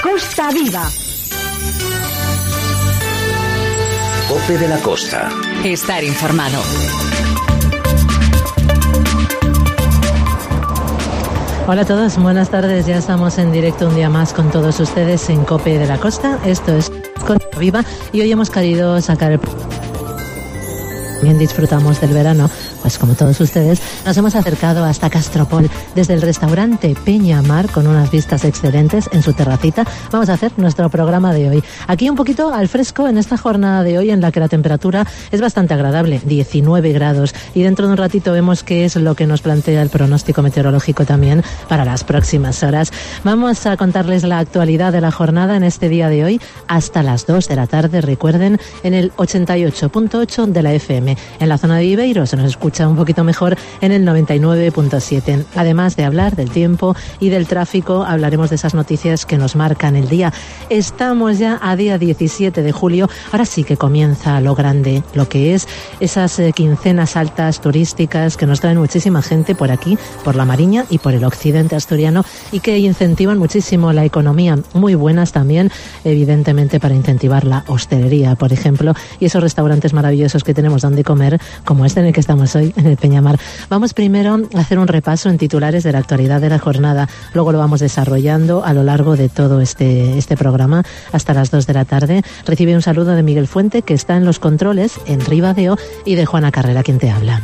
Costa Viva. COPE de la Costa. Estar informado. Hola a todos, buenas tardes. Ya estamos en directo un día más con todos ustedes en COPE de la Costa. Esto es Costa Viva y hoy hemos querido sacar el... También disfrutamos del verano, pues como todos ustedes, nos hemos acercado hasta Castropol. Desde el restaurante Peña Mar, con unas vistas excelentes en su terracita, vamos a hacer nuestro programa de hoy. Aquí un poquito al fresco en esta jornada de hoy en la que la temperatura es bastante agradable, 19 grados. Y dentro de un ratito vemos qué es lo que nos plantea el pronóstico meteorológico también para las próximas horas. Vamos a contarles la actualidad de la jornada en este día de hoy hasta las 2 de la tarde, recuerden, en el 88.8 de la FM. En la zona de Viveiro se nos escucha un poquito mejor en el 99.7. Además de hablar del tiempo y del tráfico, hablaremos de esas noticias que nos marcan el día. Estamos ya a día 17 de julio. Ahora sí que comienza lo grande, lo que es esas quincenas altas turísticas que nos traen muchísima gente por aquí, por la Mariña y por el occidente asturiano, y que incentivan muchísimo la economía. Muy buenas también, evidentemente, para incentivar la hostelería, por ejemplo, y esos restaurantes maravillosos que tenemos donde comer, como este en el que estamos hoy, en el Peñamar. Vamos primero a hacer un repaso en titulares de la actualidad de la jornada, luego lo vamos desarrollando a lo largo de todo este programa hasta las 2 de la tarde. Recibe un saludo de Miguel Fuente, que está en los controles en Ribadeo, y de Juana Carrera, quien te habla.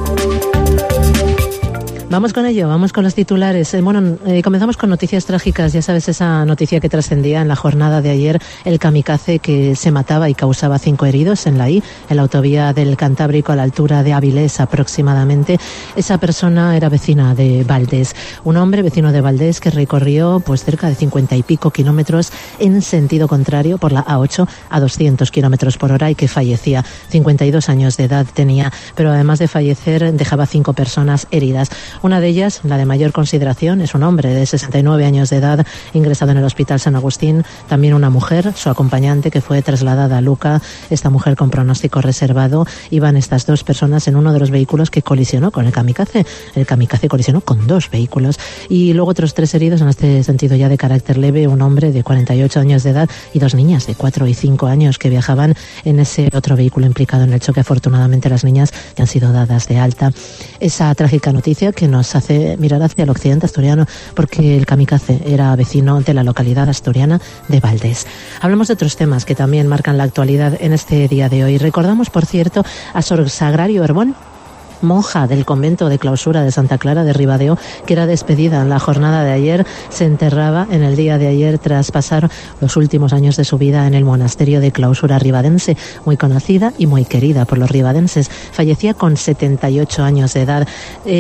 Vamos con ello, vamos con los titulares. Comenzamos con noticias trágicas. Ya sabes, esa noticia que trascendía en la jornada de ayer, el kamikaze que se mataba y causaba 5 heridos en la autovía del Cantábrico a la altura de Avilés aproximadamente. Esa persona era vecina de Valdés, un hombre vecino de Valdés que recorrió pues cerca de 50 y pico kilómetros en sentido contrario por la A8 a 200 kilómetros por hora y que fallecía. 52 años de edad tenía, pero además de fallecer dejaba 5 personas heridas. Una de ellas, la de mayor consideración, es un hombre de 69 años de edad ingresado en el Hospital San Agustín. También una mujer, su acompañante, que fue trasladada a Luca. Esta mujer con pronóstico reservado. Iban estas 2 personas en uno de los vehículos que colisionó con el kamikaze. El kamikaze colisionó con 2 vehículos. Y luego otros 3 heridos, en este sentido ya de carácter leve, un hombre de 48 años de edad y 2 niñas de 4 y 5 años que viajaban en ese otro vehículo implicado en el choque. Afortunadamente las niñas ya han sido dadas de alta. Esa trágica noticia que nos hace mirar hacia el occidente asturiano, porque el kamikaze era vecino de la localidad asturiana de Valdés. Hablamos de otros temas que también marcan la actualidad en este día de hoy. Recordamos, por cierto, a Sor Sagrario Herbón, monja del convento de clausura de Santa Clara de Ribadeo, que era despedida en la jornada de ayer. Se enterraba en el día de ayer tras pasar los últimos años de su vida en el monasterio de clausura ribadense, muy conocida y muy querida por los ribadenses. Fallecía con 78 años de edad.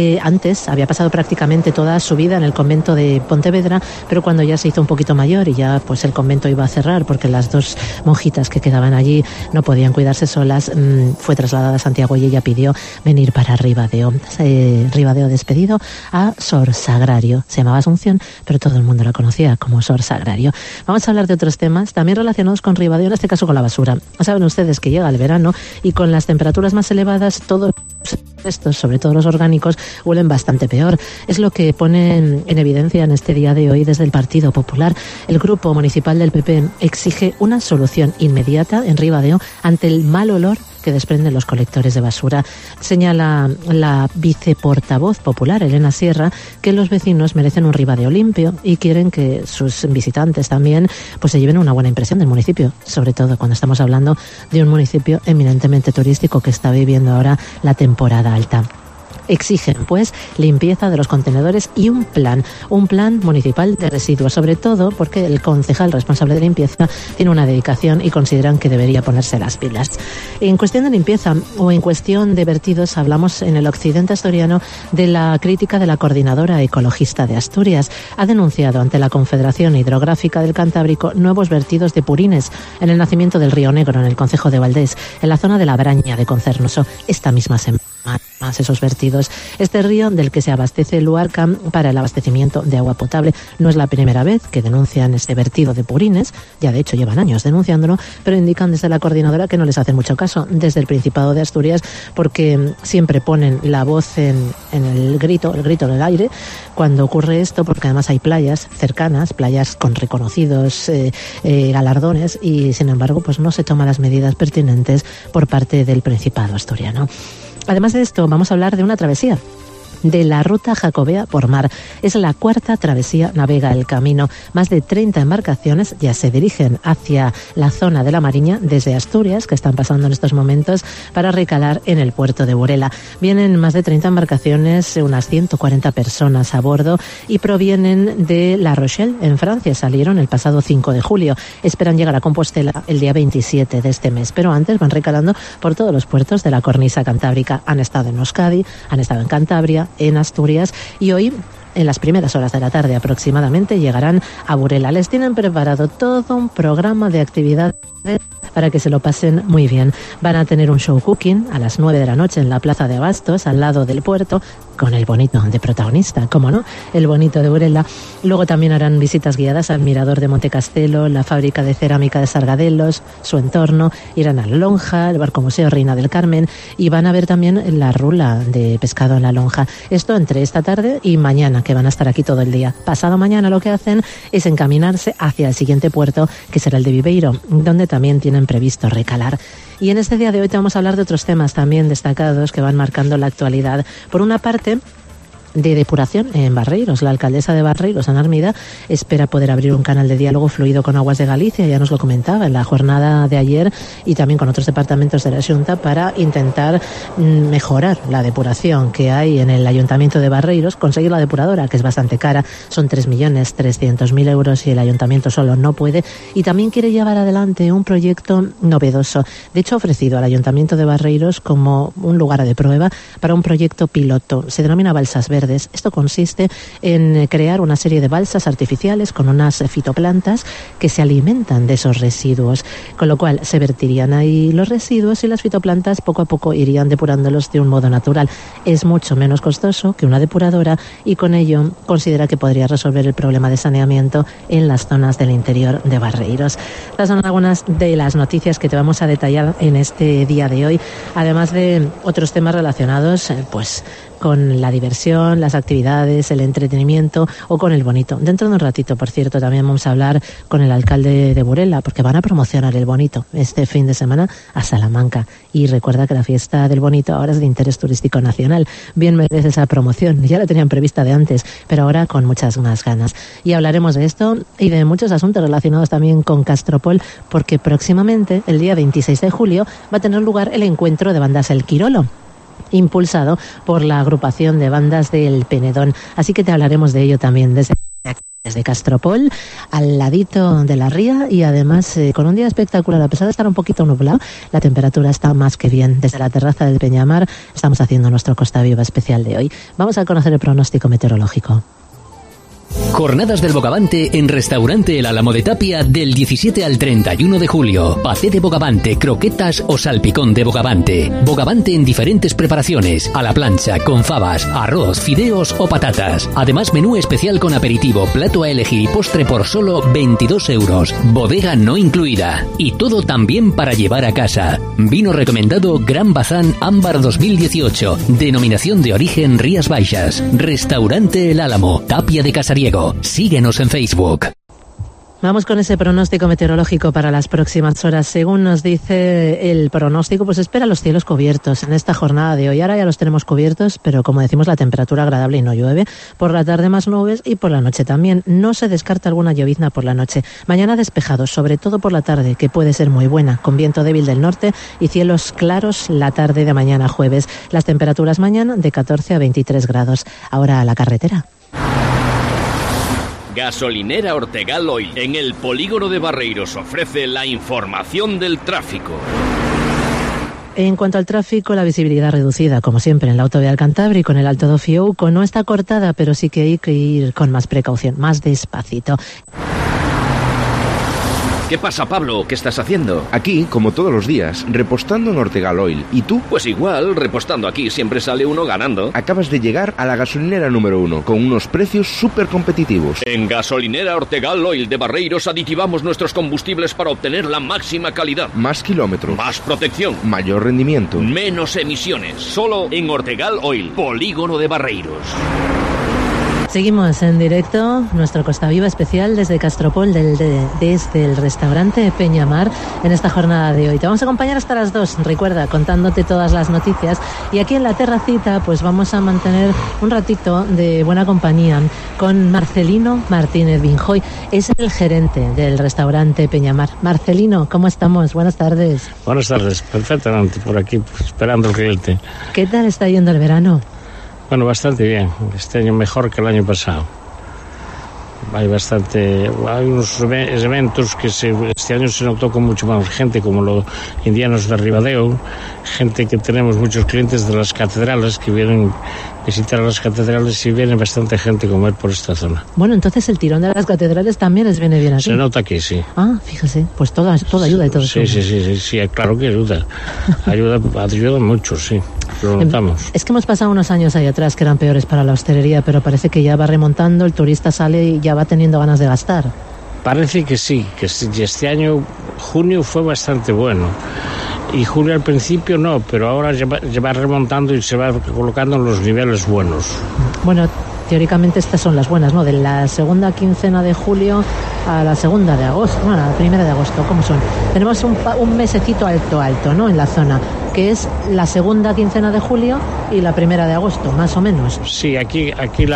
Antes había pasado prácticamente toda su vida en el convento de Pontevedra, pero cuando ya se hizo un poquito mayor y ya pues el convento iba a cerrar porque las 2 monjitas que quedaban allí no podían cuidarse solas, fue trasladada a Santiago y ella pidió venir para Ribadeo. Ribadeo despedido a Sor Sagrario. Se llamaba Asunción, pero todo el mundo la conocía como Sor Sagrario. Vamos a hablar de otros temas también relacionados con Ribadeo, en este caso con la basura. Saben ustedes que llega el verano y con las temperaturas más elevadas todos estos, sobre todo los orgánicos, huelen bastante peor. Es lo que ponen en evidencia en este día de hoy desde el Partido Popular. El Grupo Municipal del PP exige una solución inmediata en Ribadeo ante el mal olor que desprenden los colectores de basura. Señala la viceportavoz popular, Elena Sierra, que los vecinos merecen un Ribadeo limpio y quieren que sus visitantes también pues se lleven una buena impresión del municipio, sobre todo cuando estamos hablando de un municipio eminentemente turístico que está viviendo ahora la temporada alta. Exigen, pues, limpieza de los contenedores y un plan municipal de residuos, sobre todo porque el concejal responsable de limpieza tiene una dedicación y consideran que debería ponerse las pilas. En cuestión de limpieza o en cuestión de vertidos, hablamos en el occidente asturiano de la crítica de la Coordinadora Ecologista de Asturias. Ha denunciado ante la Confederación Hidrográfica del Cantábrico nuevos vertidos de purines en el nacimiento del Río Negro, en el concejo de Valdés, en la zona de la Braña de Concernoso, esta misma semana. más esos vertidos. Este río del que se abastece Luarca para el abastecimiento de agua potable no es la primera vez que denuncian este vertido de purines, ya de hecho llevan años denunciándolo, pero indican desde la coordinadora que no les hacen mucho caso desde el Principado de Asturias, porque siempre ponen la voz en el grito en el aire cuando ocurre esto, porque además hay playas cercanas, playas con reconocidos galardones, y sin embargo pues no se toman las medidas pertinentes por parte del Principado asturiano. Además de esto, vamos a hablar de una travesía, de la ruta jacobea por mar. Es la cuarta travesía Navega el Camino. Más de 30 embarcaciones ya se dirigen hacia la zona de la Mariña desde Asturias, que están pasando en estos momentos, para recalar en el puerto de Burela. Vienen más de 30 embarcaciones, unas 140 personas a bordo, y provienen de La Rochelle, en Francia. Salieron el pasado 5 de julio. Esperan llegar a Compostela el día 27 de este mes, pero antes van recalando por todos los puertos de la cornisa cantábrica. Han estado en Euskadi, han estado en Cantabria, en Asturias, y hoy, en las primeras horas de la tarde aproximadamente, llegarán a Burela. Les tienen preparado todo un programa de actividades para que se lo pasen muy bien. Van a tener un show cooking a las 9 de la noche en la Plaza de Abastos, al lado del puerto, con el bonito de protagonista, ¿cómo no? El bonito de Burela. Luego también harán visitas guiadas al Mirador de Montecastelo, la fábrica de cerámica de Sargadelos, su entorno. Irán a la Lonja, el Barco Museo Reina del Carmen, y van a ver también la rula de pescado en la Lonja. Esto entre esta tarde y mañana, que van a estar aquí todo el día. Pasado mañana lo que hacen es encaminarse hacia el siguiente puerto, que será el de Viveiro, donde también tienen previsto recalar. Y en este día de hoy te vamos a hablar de otros temas también destacados que van marcando la actualidad. Por una parte, de depuración en Barreiros. La alcaldesa de Barreiros, Ana Armida, espera poder abrir un canal de diálogo fluido con Aguas de Galicia, ya nos lo comentaba en la jornada de ayer, y también con otros departamentos de la Xunta, para intentar mejorar la depuración que hay en el Ayuntamiento de Barreiros. Conseguir la depuradora, que es bastante cara, son 3.300.000 euros, y el Ayuntamiento solo no puede, y también quiere llevar adelante un proyecto novedoso. De hecho, ha ofrecido al Ayuntamiento de Barreiros como un lugar de prueba para un proyecto piloto. Se denomina Balsas Verdes. Esto consiste en crear una serie de balsas artificiales con unas fitoplantas que se alimentan de esos residuos, con lo cual se vertirían ahí los residuos y las fitoplantas poco a poco irían depurándolos de un modo natural. Es mucho menos costoso que una depuradora, y con ello considera que podría resolver el problema de saneamiento en las zonas del interior de Barreiros. Estas son algunas de las noticias que te vamos a detallar en este día de hoy, además de otros temas relacionados pues con la diversión, las actividades, el entretenimiento o con el bonito. Dentro de un ratito, por cierto, también vamos a hablar con el alcalde de Burela, porque van a promocionar el bonito este fin de semana a Salamanca. Y recuerda que la fiesta del bonito ahora es de interés turístico nacional. Bien merece esa promoción. Ya la tenían prevista de antes, pero ahora con muchas más ganas. Y hablaremos de esto y de muchos asuntos relacionados también con Castropol, porque próximamente, el día 26 de julio, va a tener lugar el encuentro de bandas El Quirolo, impulsado por la agrupación de bandas del Penedón. Así que te hablaremos de ello también desde Castropol, al ladito de la ría, y además con un día espectacular. A pesar de estar un poquito nublado, la temperatura está más que bien. Desde la terraza del Peñamar estamos haciendo nuestro Costa Viva especial de hoy. Vamos a conocer el pronóstico meteorológico. Jornadas del Bogavante en Restaurante El Álamo de Tapia del 17 al 31 de julio. Paté de bogavante, croquetas o salpicón de bogavante. Bogavante en diferentes preparaciones, a la plancha, con fabas, arroz, fideos o patatas. Además, menú especial con aperitivo, plato a elegir y postre por solo 22 euros. Bodega no incluida. Y todo también para llevar a casa. Vino recomendado Gran Bazán Ámbar 2018. Denominación de origen Rías Baixas. Restaurante El Álamo, Tapia de Casariego. Síguenos en Facebook. Vamos con ese pronóstico meteorológico para las próximas horas. Según nos dice el pronóstico, pues espera los cielos cubiertos en esta jornada de hoy. Ahora ya los tenemos cubiertos, pero como decimos, la temperatura agradable y no llueve. Por la tarde más nubes y por la noche también. No se descarta alguna llovizna por la noche. Mañana despejado, sobre todo por la tarde, que puede ser muy buena, con viento débil del norte y cielos claros la tarde de mañana jueves. Las temperaturas mañana de 14 a 23 grados. Ahora a la carretera. Gasolinera Ortegal Oil, en el polígono de Barreiros, ofrece la información del tráfico. En cuanto al tráfico, la visibilidad reducida, como siempre, en la autovía del Cantábrico, en el Alto do Fiouco. No está cortada, pero sí que hay que ir con más precaución, más despacito. ¿Qué pasa, Pablo? ¿Qué estás haciendo? Aquí, como todos los días, repostando en Ortegal Oil. ¿Y tú? Pues igual, repostando aquí siempre sale uno ganando. Acabas de llegar a la gasolinera número 1, con unos precios súper competitivos. En Gasolinera Ortegal Oil de Barreiros aditivamos nuestros combustibles para obtener la máxima calidad. Más kilómetros. Más protección. Mayor rendimiento. Menos emisiones. Solo en Ortegal Oil, Polígono de Barreiros. Seguimos en directo nuestro Costa Viva especial desde Castropol, desde el restaurante Peñamar, en esta jornada de hoy. Te vamos a acompañar hasta las 2, recuerda, contándote todas las noticias. Y aquí en la terracita pues vamos a mantener un ratito de buena compañía con Marcelino Martínez Vinjoy. Es el gerente del restaurante Peñamar. Marcelino, ¿cómo estamos? Buenas tardes. Buenas tardes, perfectamente, por aquí esperando el cliente. ¿Qué tal está yendo el verano? Bueno, bastante bien. Este año mejor que el año pasado. Hay unos eventos que este año se notó con mucho más gente, como los indianos de Ribadeo, gente que tenemos muchos clientes de las catedrales que vienen a visitar las catedrales y viene bastante gente a comer por esta zona. Bueno, entonces el tirón de las catedrales también les viene bien aquí. Se nota que sí. Ah, fíjese, pues toda ayuda y todo eso. Sí, claro que ayuda. Ayuda mucho, sí. Lo notamos. Es que hemos pasado unos años ahí atrás que eran peores para la hostelería, pero parece que ya va remontando, el turista sale y ya va teniendo ganas de gastar. Parece que sí, este año junio fue bastante bueno. Y julio al principio no, pero ahora ya va remontando y se va colocando en los niveles buenos. Bueno, teóricamente estas son las buenas, ¿no? De la segunda quincena de julio a la segunda de agosto, bueno, a la primera de agosto, ¿cómo son? Tenemos un mesecito alto, ¿no? En la zona, que es la segunda quincena de julio y la primera de agosto, más o menos. Sí, aquí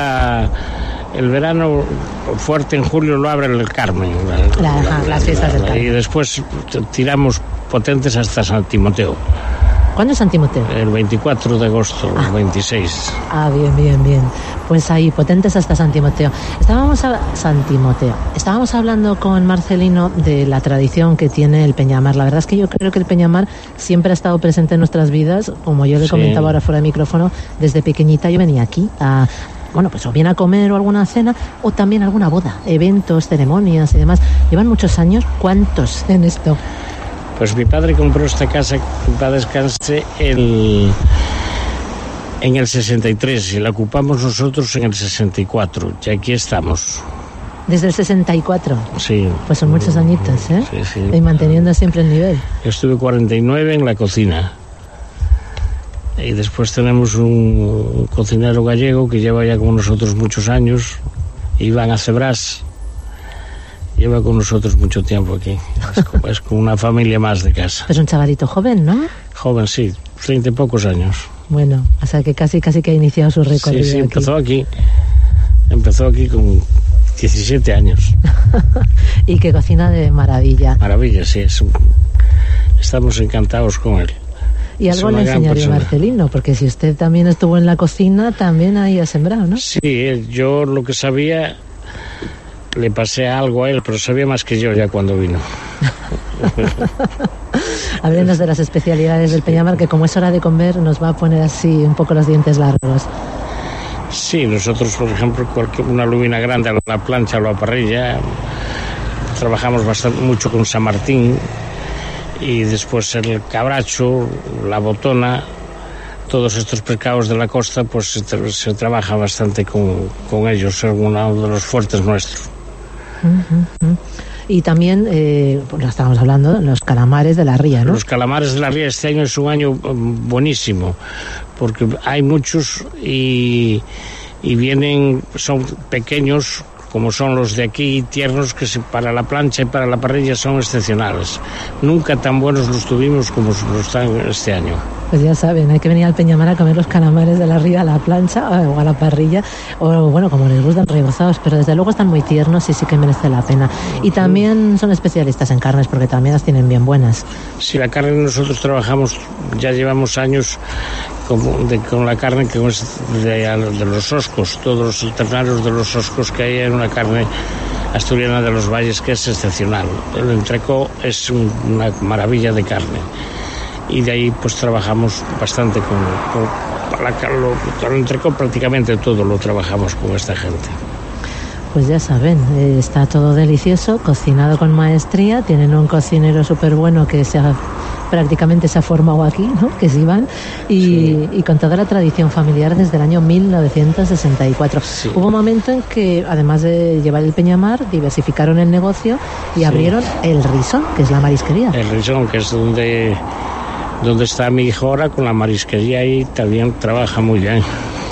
el verano fuerte en julio lo abre el Carmen. Las fiestas del Carmen. Y después tiramos potentes hasta San Timoteo. ¿Cuándo es San Timoteo? El 24 de agosto, el 26. Bien. Pues ahí, potentes hasta San Timoteo. Estábamos hablando con Marcelino de la tradición que tiene el Peñamar. La verdad es que yo creo que el Peñamar siempre ha estado presente en nuestras vidas. Como yo le comentaba ahora fuera de micrófono, desde pequeñita yo venía aquí pues o bien a comer o alguna cena, o también alguna boda, eventos, ceremonias y demás. Llevan muchos años. ¿Cuántos en esto? Pues mi padre compró esta casa, para descanse, en el 63 y la ocupamos nosotros en el 64 y aquí estamos. ¿Desde el 64? Sí. Pues son muchos añitos, ¿eh? Sí. Y manteniendo siempre el nivel. Yo estuve 49 en la cocina. Y después tenemos un cocinero gallego que lleva ya con nosotros muchos años, Iván Acebrás. Lleva con nosotros mucho tiempo aquí. Es como una familia más de casa. Es un chavalito joven, ¿no? Joven, sí, 30 y pocos años. Bueno, o sea que casi que ha iniciado su recorrido. Sí, empezó aquí con 17 años. Y que cocina de maravilla. Maravilla, sí. Estamos encantados con él. Y algo le enseñaría Marcelino, porque si usted también estuvo en la cocina, también ahí ha sembrado, ¿no? Sí, yo lo que sabía, le pasé algo a él, pero sabía más que yo ya cuando vino. Háblenos de las especialidades del Peñamar, que como es hora de comer, nos va a poner así un poco los dientes largos. Sí, nosotros, por ejemplo, una lubina grande a la plancha o a la parrilla, trabajamos mucho con San Martín, y después el cabracho, la botona, todos estos pescados de la costa, pues se trabaja bastante con ellos, es uno de los fuertes nuestros. Y también, estábamos hablando, los calamares de la ría, ¿no? Los calamares de la ría este año es un año buenísimo, porque hay muchos y vienen, son pequeños, como son los de aquí, tiernos, que para la plancha y para la parrilla son excepcionales. Nunca tan buenos los tuvimos como los están este año. Pues ya saben, hay que venir al Peñamar a comer los calamares de la ría a la plancha o a la parrilla, o bueno, como les gustan, rebozados, pero desde luego están muy tiernos y sí que merece la pena. Y también son especialistas en carnes, porque también las tienen bien buenas. Sí, la carne nosotros trabajamos, ya llevamos años con la carne que es de los oscos, todos los ternarios de los oscos que hay en una carne asturiana de los valles que es excepcional. El entrecó es una maravilla de carne y de ahí pues trabajamos bastante el entrecó, prácticamente todo lo trabajamos con esta gente. Pues ya saben, está todo delicioso, cocinado con maestría, tienen un cocinero súper bueno que prácticamente se ha formado aquí, ¿no? Que es Iván, y con toda la tradición familiar desde el año 1964. Sí. Hubo un momento en que, además de llevar el Peñamar, diversificaron el negocio y abrieron el Risón, que es la marisquería. El Risón, que es donde está mi hijo ahora con la marisquería, y también trabaja muy bien.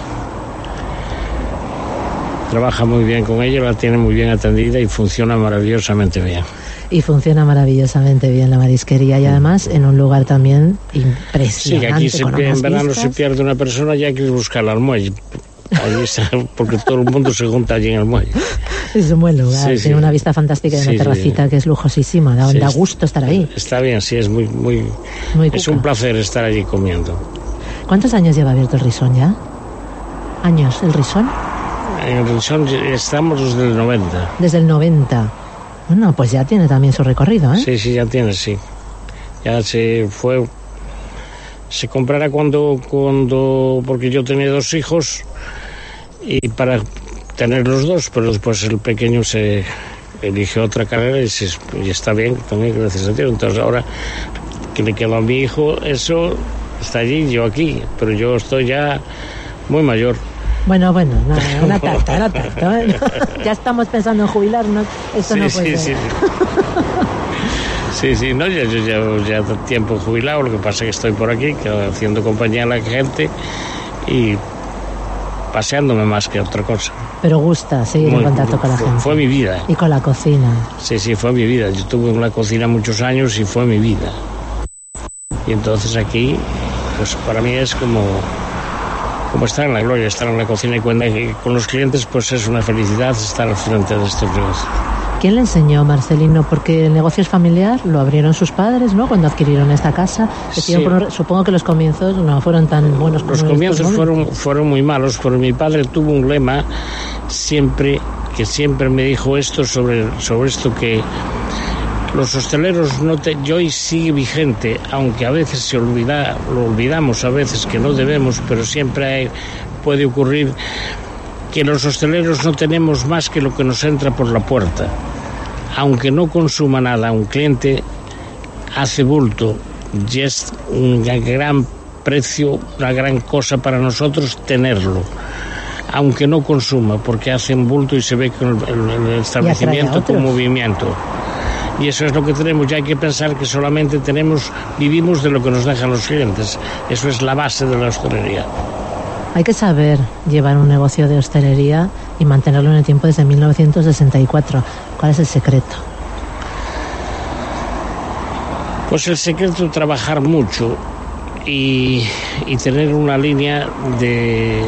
Trabaja muy bien con ella, la tiene muy bien atendida y funciona maravillosamente bien. Y funciona maravillosamente bien la marisquería, y además en un lugar también impresionante. Sí, aquí en verano se pierde una persona y hay que buscarla al muelle. Ahí está, porque todo el mundo se junta allí en el muelle. Es un buen lugar, tiene una vista fantástica y una terracita que es lujosísima, da gusto estar ahí. Está bien, sí, es muy es un placer estar allí comiendo. ¿Cuántos años lleva abierto el Risón ya? ¿Años el Risón? En el Risón estamos desde el 90. Desde el 90. Bueno, pues ya tiene también su recorrido, ¿eh? Sí, ya tiene, sí. Ya se comprará cuando porque yo tenía 2 hijos y para tener los 2, pero después el pequeño se eligió otra carrera y está bien también, gracias a Dios. Entonces ahora que le quedó a mi hijo, eso está allí, yo aquí, pero yo estoy ya muy mayor. Bueno, una tarta. Ya estamos pensando en jubilarnos, esto no puede ser. Sí, no, yo ya tiempo jubilado, lo que pasa es que estoy por aquí haciendo compañía a la gente y paseándome más que otra cosa. Pero gusta seguir en contacto con la gente. Fue mi vida. Y con la cocina. Sí, fue mi vida. Yo tuve en la cocina muchos años y fue mi vida. Y entonces aquí, pues para mí es como estar en la gloria, estar en la cocina, y con los clientes pues es una felicidad estar al frente de estos negocios. ¿Quién le enseñó, Marcelino? Porque el negocio es familiar, lo abrieron sus padres, ¿no? Cuando adquirieron esta casa. Supongo que los comienzos no fueron tan buenos como los comienzos fueron muy malos, pero mi padre tuvo un lema siempre me dijo esto sobre esto, que los hosteleros y hoy sigue vigente, aunque a veces lo olvidamos a veces que no debemos, pero siempre puede ocurrir que los hosteleros no tenemos más que lo que nos entra por la puerta. Aunque no consuma nada, un cliente hace bulto y es un gran precio, una gran cosa para nosotros tenerlo. Aunque no consuma, porque hacen bulto y se ve que el establecimiento con movimiento. Y eso es lo que tenemos, ya hay que pensar que solamente vivimos de lo que nos dejan los clientes. Eso es la base de la hostelería. Hay que saber llevar un negocio de hostelería y mantenerlo en el tiempo desde 1964. ¿Cuál es el secreto? Pues el secreto es trabajar mucho y tener una línea de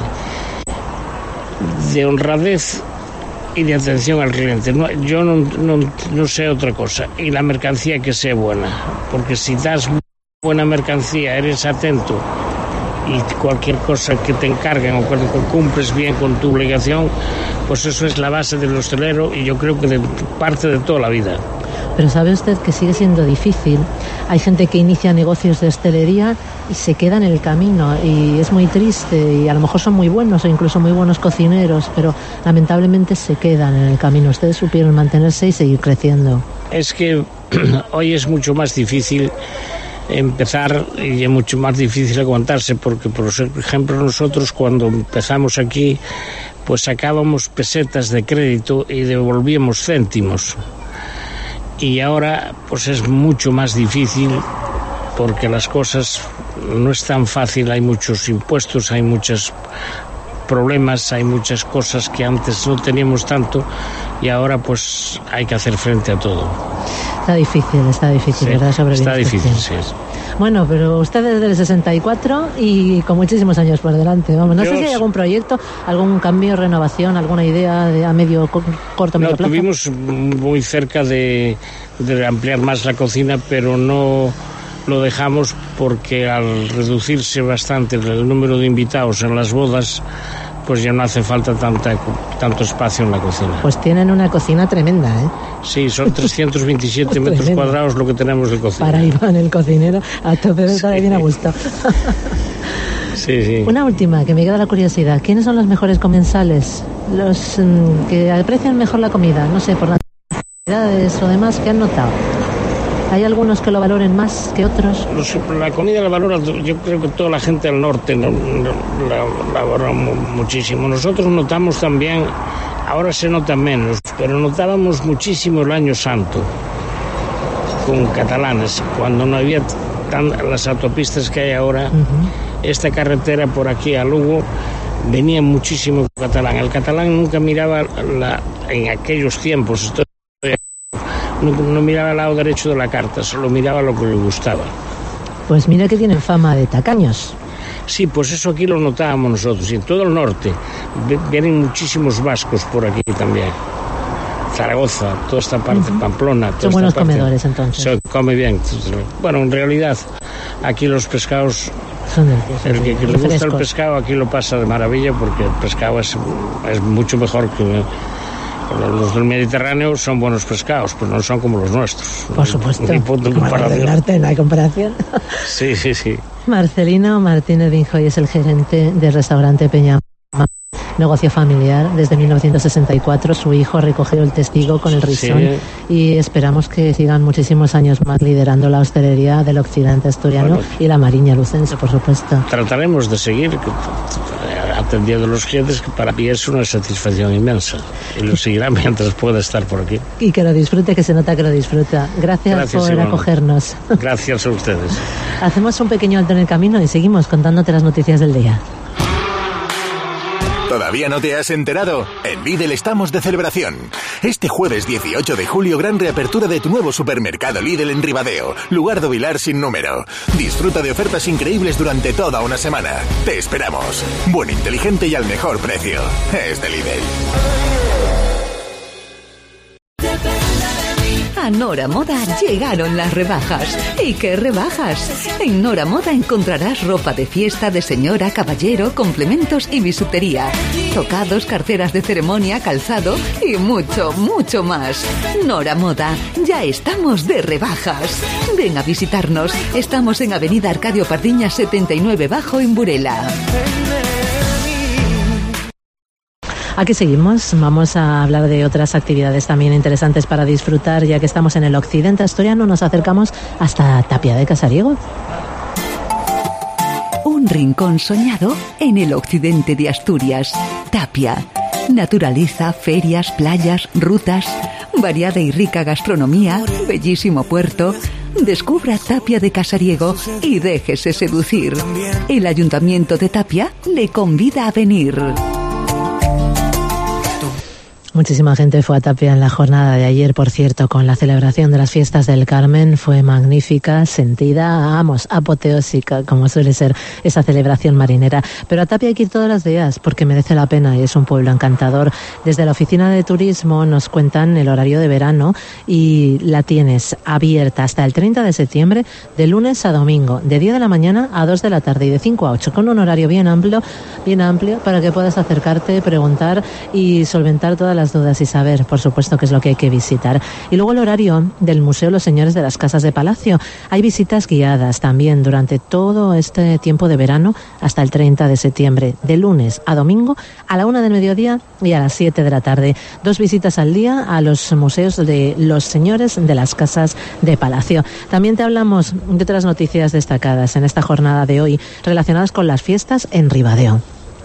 honradez y de atención al cliente. Yo no sé otra cosa. Y la mercancía que sea buena, porque si das buena mercancía, eres atento y cualquier cosa que te encarguen o cuando cumples bien con tu obligación, pues eso es la base del hostelero, y yo creo que de parte de toda la vida. Pero ¿sabe usted que sigue siendo difícil? Hay gente que inicia negocios de hostelería y se queda en el camino, y es muy triste, y a lo mejor son muy buenos o incluso muy buenos cocineros, pero lamentablemente se quedan en el camino. Ustedes supieron mantenerse y seguir creciendo. Es que hoy es mucho más difícil empezar y es mucho más difícil aguantarse, porque por ejemplo nosotros cuando empezamos aquí pues sacábamos pesetas de crédito y devolvíamos céntimos, y ahora pues es mucho más difícil porque las cosas no es tan fácil, hay muchos impuestos, hay muchos problemas, hay muchas cosas que antes no teníamos tanto y ahora pues hay que hacer frente a todo. Está difícil, sí, ¿verdad? Está difícil, sí. Bueno, pero usted es del 64 y con muchísimos años por delante. Vamos, no sé si hay algún proyecto, algún cambio, renovación, alguna idea a medio corto, medio plazo. Estuvimos muy cerca de ampliar más la cocina, pero no lo dejamos porque al reducirse bastante el número de invitados en las bodas, pues ya no hace falta tanto espacio en la cocina. Pues tienen una cocina tremenda, ¿eh? Sí, son 327 metros cuadrados lo que tenemos de cocina. Para Iván, el cocinero, a tope de estar bien a gusto. Sí. Una última, que me queda la curiosidad. ¿Quiénes son los mejores comensales? Los que aprecian mejor la comida, no sé, por las necesidades o demás, ¿qué han notado? ¿Hay algunos que lo valoren más que otros? La comida la valora, yo creo que toda la gente del norte la valora muchísimo. Nosotros notamos también, ahora se nota menos, pero notábamos muchísimo el Año Santo con catalanes, cuando no había las autopistas que hay ahora. Esta carretera por aquí a Lugo venía muchísimo catalán. El catalán nunca miraba en aquellos tiempos, no miraba el lado derecho de la carta, solo miraba lo que le gustaba. Pues mira que tienen fama de tacaños. Sí, pues eso aquí lo notábamos nosotros, y en todo el norte vienen muchísimos vascos por aquí también. Zaragoza, toda esta parte, Pamplona. Son buenos comedores, entonces. Se come bien. Bueno, en realidad, aquí los pescados... El que le gusta el pescado aquí lo pasa de maravilla, porque el pescado es mucho mejor que... Los del Mediterráneo son buenos pescados, pero no son como los nuestros. Por supuesto. Ni punto de comparación. Del norte no hay comparación. Sí. Marcelino Martínez Vinjoy es el gerente del restaurante Peña, negocio familiar. Desde 1964 su hijo recogió el testigo con el Risón, y esperamos que sigan muchísimos años más liderando la hostelería del occidente asturiano y la Mariña lucense, por supuesto. Trataremos de seguir atendiendo a los clientes, que para mí es una satisfacción inmensa, y lo seguirá mientras pueda estar por aquí. Y que lo disfrute, que se nota que lo disfruta. Gracias por acogernos. Gracias a ustedes. Hacemos un pequeño alto en el camino y seguimos contándote las noticias del día. ¿Todavía no te has enterado? En Lidl estamos de celebración. Este jueves 18 de julio, gran reapertura de tu nuevo supermercado Lidl en Ribadeo, lugar de Vilar sin número. Disfruta de ofertas increíbles durante toda una semana. Te esperamos. Buen, inteligente y al mejor precio. Es de Lidl. A Nora Moda llegaron las rebajas. ¿Y qué rebajas? En Nora Moda encontrarás ropa de fiesta, de señora, caballero, complementos y bisutería, tocados, carteras de ceremonia, calzado y mucho, mucho más. Nora Moda, ya estamos de rebajas. Ven a visitarnos. Estamos en Avenida Arcadio Pardiña 79 Bajo en Burela. Aquí seguimos, vamos a hablar de otras actividades también interesantes para disfrutar, ya que estamos en el occidente asturiano. Nos acercamos hasta Tapia de Casariego. Un rincón soñado en el occidente de Asturias. Tapia. Naturaleza, ferias, playas, rutas, variada y rica gastronomía, bellísimo puerto. Descubra Tapia de Casariego y déjese seducir. El Ayuntamiento de Tapia le convida a venir. Muchísima gente fue a Tapia en la jornada de ayer, por cierto, con la celebración de las fiestas del Carmen. Fue magnífica, sentida, apoteósica, como suele ser esa celebración marinera. Pero a Tapia hay que ir todos los días, porque merece la pena y es un pueblo encantador. Desde la oficina de turismo nos cuentan el horario de verano, y la tienes abierta hasta el 30 de septiembre, de lunes a domingo, de 10 de la mañana a 2 de la tarde y de 5 a 8, con un horario bien amplio para que puedas acercarte, preguntar y solventar todas las dudas y saber, por supuesto, qué es lo que hay que visitar. Y luego el horario del Museo Los Señores de las Casas de Palacio. Hay visitas guiadas también durante todo este tiempo de verano hasta el 30 de septiembre, de lunes a domingo, a la 1 del mediodía y a las 7 de la tarde. 2 visitas al día a los museos de los señores de las Casas de Palacio. También te hablamos de otras noticias destacadas en esta jornada de hoy relacionadas con las fiestas en Ribadeo.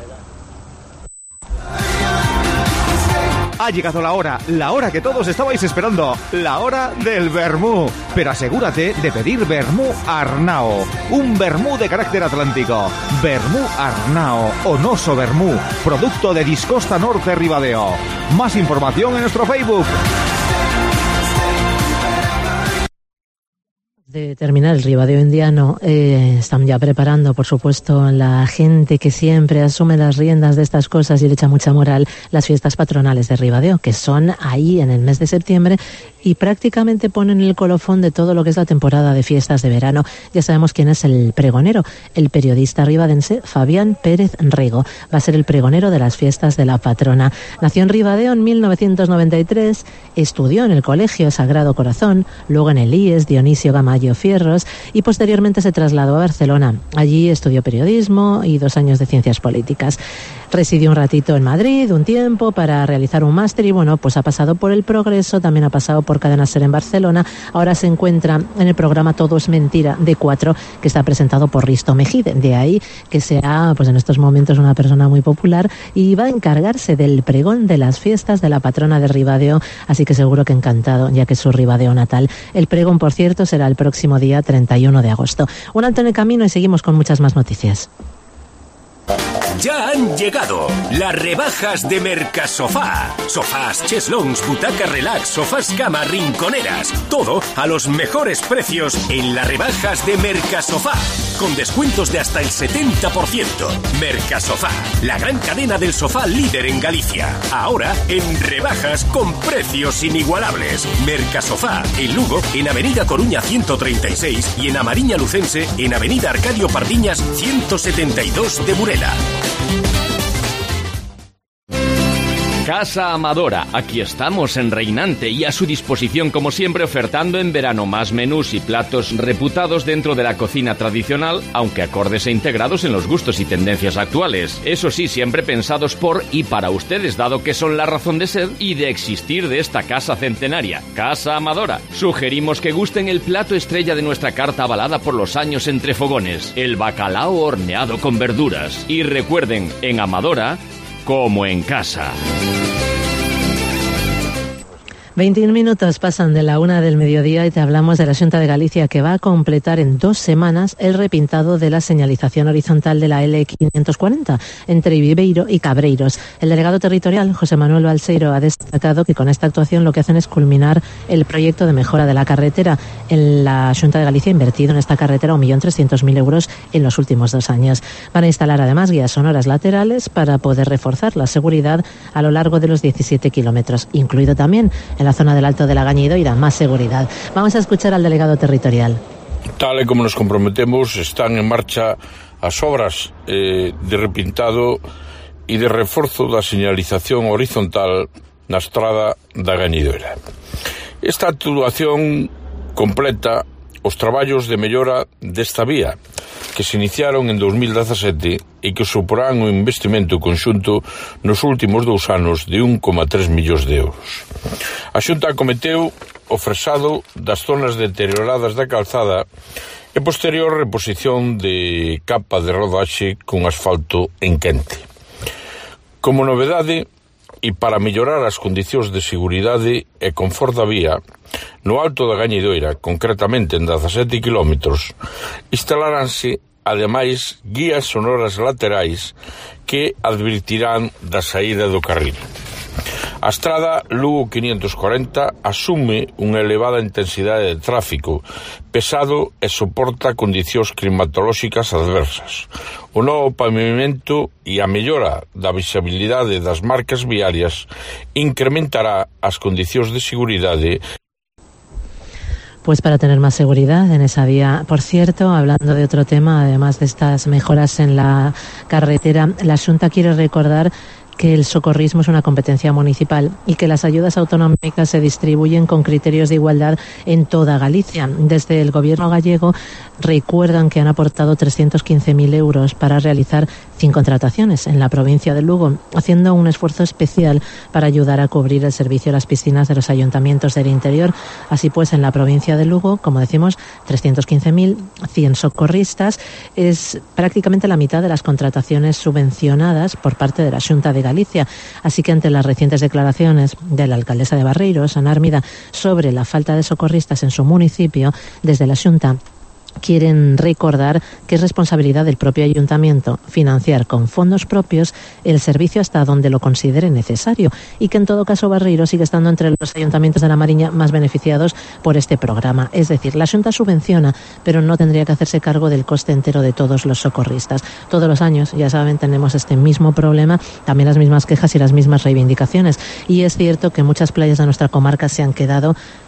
Ha llegado la hora que todos estabais esperando, la hora del vermú. Pero asegúrate de pedir vermú Arnao, un vermú de carácter atlántico. Vermú Arnao, Onoso Vermú, producto de Discosta Norte Ribadeo. Más información en nuestro Facebook. De terminar el Ribadeo indiano, están ya preparando, por supuesto, la gente que siempre asume las riendas de estas cosas y le echa mucha moral, las fiestas patronales de Ribadeo, que son ahí en el mes de septiembre y prácticamente ponen el colofón de todo lo que es la temporada de fiestas de verano. Ya sabemos quién es el pregonero, el periodista ribadense Fabián Pérez Rego. Va a ser el pregonero de las fiestas de la patrona. Nació en Ribadeo en 1993, estudió en el Colegio Sagrado Corazón, luego en el IES Dionisio Gama Mayo Fierros y posteriormente se trasladó a Barcelona. Allí estudió periodismo y 2 años de ciencias políticas. Residió un ratito en Madrid, un tiempo, para realizar un máster y bueno, pues ha pasado por El Progreso, también ha pasado por Cadena Ser en Barcelona. Ahora se encuentra en el programa Todo es Mentira de 4, que está presentado por Risto Mejide. De ahí que sea, pues en estos momentos, una persona muy popular y va a encargarse del pregón de las fiestas de la patrona de Ribadeo, así que seguro que encantado, ya que es su Ribadeo natal. El pregón, por cierto, será el próximo día 31 de agosto. Un alto en el camino y seguimos con muchas más noticias. Ya han llegado las rebajas de Mercasofá. Sofás, cheslons, butacas relax, sofás cama, rinconeras. Todo a los mejores precios en las rebajas de Mercasofá. Con descuentos de hasta el 70%. Mercasofá, la gran cadena del sofá líder en Galicia. Ahora en rebajas con precios inigualables. Mercasofá, en Lugo, en Avenida Coruña 136 y en Amariña Lucense, en Avenida Arcadio Pardiñas 172 de Burela. Casa Amadora, aquí estamos en Reinante y a su disposición como siempre ofertando en verano más menús y platos reputados dentro de la cocina tradicional, aunque acordes e integrados en los gustos y tendencias actuales. Eso sí, siempre pensados por y para ustedes, dado que son la razón de ser y de existir de esta casa centenaria, Casa Amadora. Sugerimos que gusten el plato estrella de nuestra carta avalada por los años entre fogones, el bacalao horneado con verduras. Y recuerden, en Amadora, como en casa. 21 minutos pasan de la 1 del mediodía y te hablamos de la Xunta de Galicia, que va a completar en 2 semanas el repintado de la señalización horizontal de la L540 entre Viveiro y Cabreiros. El delegado territorial, José Manuel Balseiro, ha destacado que con esta actuación lo que hacen es culminar el proyecto de mejora de la carretera. En la Xunta de Galicia ha invertido en esta carretera 1.300.000 euros en los últimos 2 años. Van a instalar además guías sonoras laterales para poder reforzar la seguridad a lo largo de los 17 kilómetros, incluido también en la zona del Alto de la Gañidoira, más seguridad. Vamos a escuchar al delegado territorial. Tal e como nos comprometemos, están en marcha as obras de repintado e de reforzo da señalización horizontal na estrada da Gañidoira. Esta actuación completa os traballos de mellora desta vía, que se iniciaron en 2017 e que suporán un investimento conxunto nos últimos 2 anos de 1,3 millóns de euros. A Xunta acometeu o fresado das zonas deterioradas da calzada e posterior reposición de capa de rodaxe con asfalto en quente. Como novedade, e para mellorar as condicións de seguridade e confort da vía, no Alto da Gañidoira, concretamente en 17 kilómetros, instalaranse ademais guías sonoras laterais que advertirán da saída do carril. A estrada Lugo 540 asume unha elevada intensidade de tráfico pesado e soporta condicións climatolóxicas adversas. O novo pavimento e a mellora da visibilidade das marcas viarias incrementará as condicións de seguridade. Pues para tener más seguridad en esa vía. Por cierto, hablando de otro tema, además de estas mejoras en la carretera, la Xunta quiere recordar que el socorrismo es una competencia municipal y que las ayudas autonómicas se distribuyen con criterios de igualdad en toda Galicia. Desde el gobierno gallego recuerdan que han aportado 315.000 euros para realizar 5 contrataciones en la provincia de Lugo, haciendo un esfuerzo especial para ayudar a cubrir el servicio a las piscinas de los ayuntamientos del interior. Así pues, en la provincia de Lugo, como decimos, 315.100 socorristas, es prácticamente la mitad de las contrataciones subvencionadas por parte de la Xunta de Galicia. Así que ante las recientes declaraciones de la alcaldesa de Barreiros, Ana Armida, sobre la falta de socorristas en su municipio, desde la Xunta quieren recordar que es responsabilidad del propio ayuntamiento financiar con fondos propios el servicio hasta donde lo considere necesario y que en todo caso Barreiros sigue estando entre los ayuntamientos de la Mariña más beneficiados por este programa. Es decir, la Xunta subvenciona, pero no tendría que hacerse cargo del coste entero de todos los socorristas. Todos los años, ya saben, tenemos este mismo problema, también las mismas quejas y las mismas reivindicaciones. Y es cierto que muchas playas de nuestra comarca se han quedado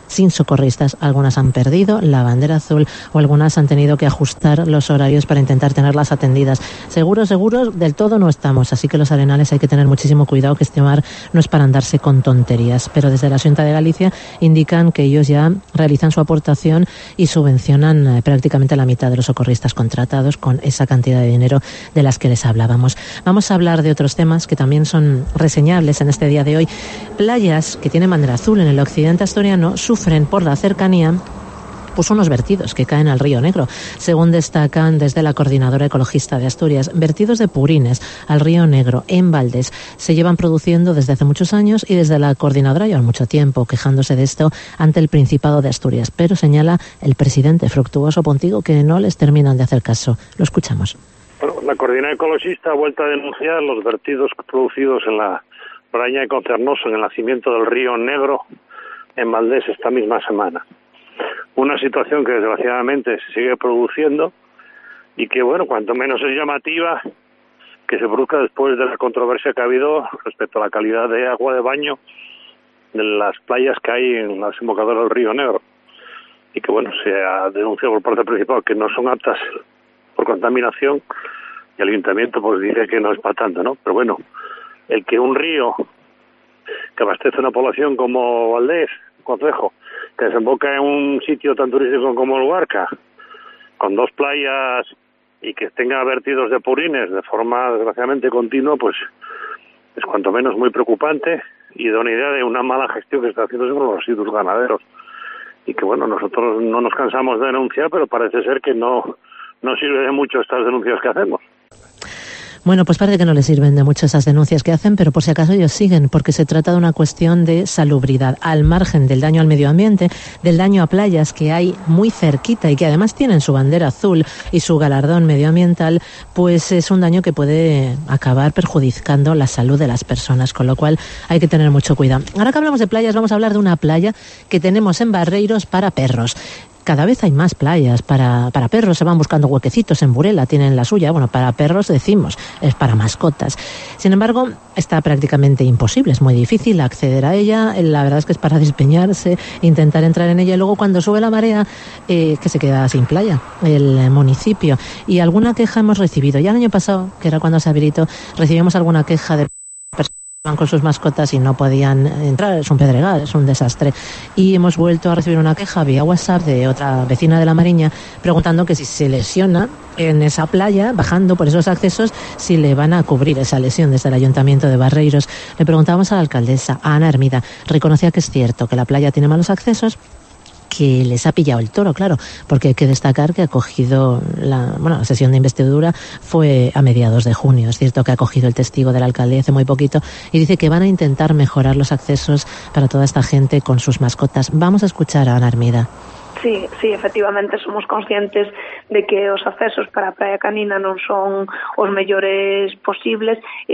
sin socorristas. Algunas han perdido la bandera azul o algunas han tenido que ajustar los horarios para intentar tenerlas atendidas. Seguros del todo no estamos, así que los arenales hay que tener muchísimo cuidado, que este mar no es para andarse con tonterías. Pero desde la Xunta de Galicia indican que ellos ya realizan su aportación y subvencionan prácticamente la mitad de los socorristas contratados con esa cantidad de dinero de las que les hablábamos. Vamos a hablar de otros temas que también son reseñables en este día de hoy. Playas que tienen bandera azul en el occidente asturiano sufren por la cercanía pues unos vertidos que caen al río Negro, según destacan desde la Coordinadora Ecologista de Asturias. Vertidos de purines al río Negro en Valdés se llevan produciendo desde hace muchos años y desde la Coordinadora llevan mucho tiempo quejándose de esto ante el Principado de Asturias, pero señala el presidente Fructuoso Pontigo que no les terminan de hacer caso. Lo escuchamos. Bueno, la Coordinadora Ecologista ha vuelto a denunciar los vertidos producidos en la Braña de Concernoso, en el nacimiento del río Negro en Valdés esta misma semana. Una situación que desgraciadamente se sigue produciendo y que, bueno, cuanto menos es llamativa que se produzca después de la controversia que ha habido respecto a la calidad de agua de baño de las playas que hay en la desembocadura del río Negro. Y que, bueno, se ha denunciado por parte principal que no son aptas por contaminación y el ayuntamiento pues dice que no es para tanto, ¿no? Pero bueno, el que un río que abastece una población como Valdés, concejo, que desemboca en un sitio tan turístico como Luarca, con 2 playas y que tenga vertidos de purines de forma desgraciadamente continua, pues es cuanto menos muy preocupante y da una idea de una mala gestión que se está haciendo sobre los residuos ganaderos. Y que, bueno, nosotros no nos cansamos de denunciar, pero parece ser que no sirve de mucho estas denuncias que hacemos. Bueno, pues parece que no les sirven de mucho esas denuncias que hacen, pero por si acaso ellos siguen, porque se trata de una cuestión de salubridad, al margen del daño al medio ambiente, del daño a playas que hay muy cerquita y que además tienen su bandera azul y su galardón medioambiental, pues es un daño que puede acabar perjudicando la salud de las personas, con lo cual hay que tener mucho cuidado. Ahora que hablamos de playas, vamos a hablar de una playa que tenemos en Barreiros para perros. Cada vez hay más playas para perros, se van buscando huequecitos. En Burela tienen la suya, bueno, para perros decimos, es para mascotas. Sin embargo, está prácticamente imposible, es muy difícil acceder a ella. La verdad es que es para despeñarse, intentar entrar en ella y luego cuando sube la marea, que se queda sin playa el municipio. Y alguna queja hemos recibido. Ya el año pasado, que era cuando se habilitó, recibimos alguna queja de personas van con sus mascotas y no podían entrar, es un pedregal, es un desastre. Y hemos vuelto a recibir una queja vía WhatsApp de otra vecina de La Mariña preguntando que si se lesiona en esa playa, bajando por esos accesos, si le van a cubrir esa lesión desde el Ayuntamiento de Barreiros. Le preguntábamos a la alcaldesa, a Ana Hermida, reconocía que es cierto que la playa tiene malos accesos, que les ha pillado el toro, claro, porque hay que destacar que ha cogido la sesión de investidura fue a mediados de junio. Es cierto que ha cogido el testigo del alcalde hace muy poquito y dice que van a intentar mejorar los accesos para toda esta gente con sus mascotas. Vamos a escuchar a Ana Hermida. Sí, efectivamente somos conscientes de que os accesos para a Praia Canina non son os mellores posibles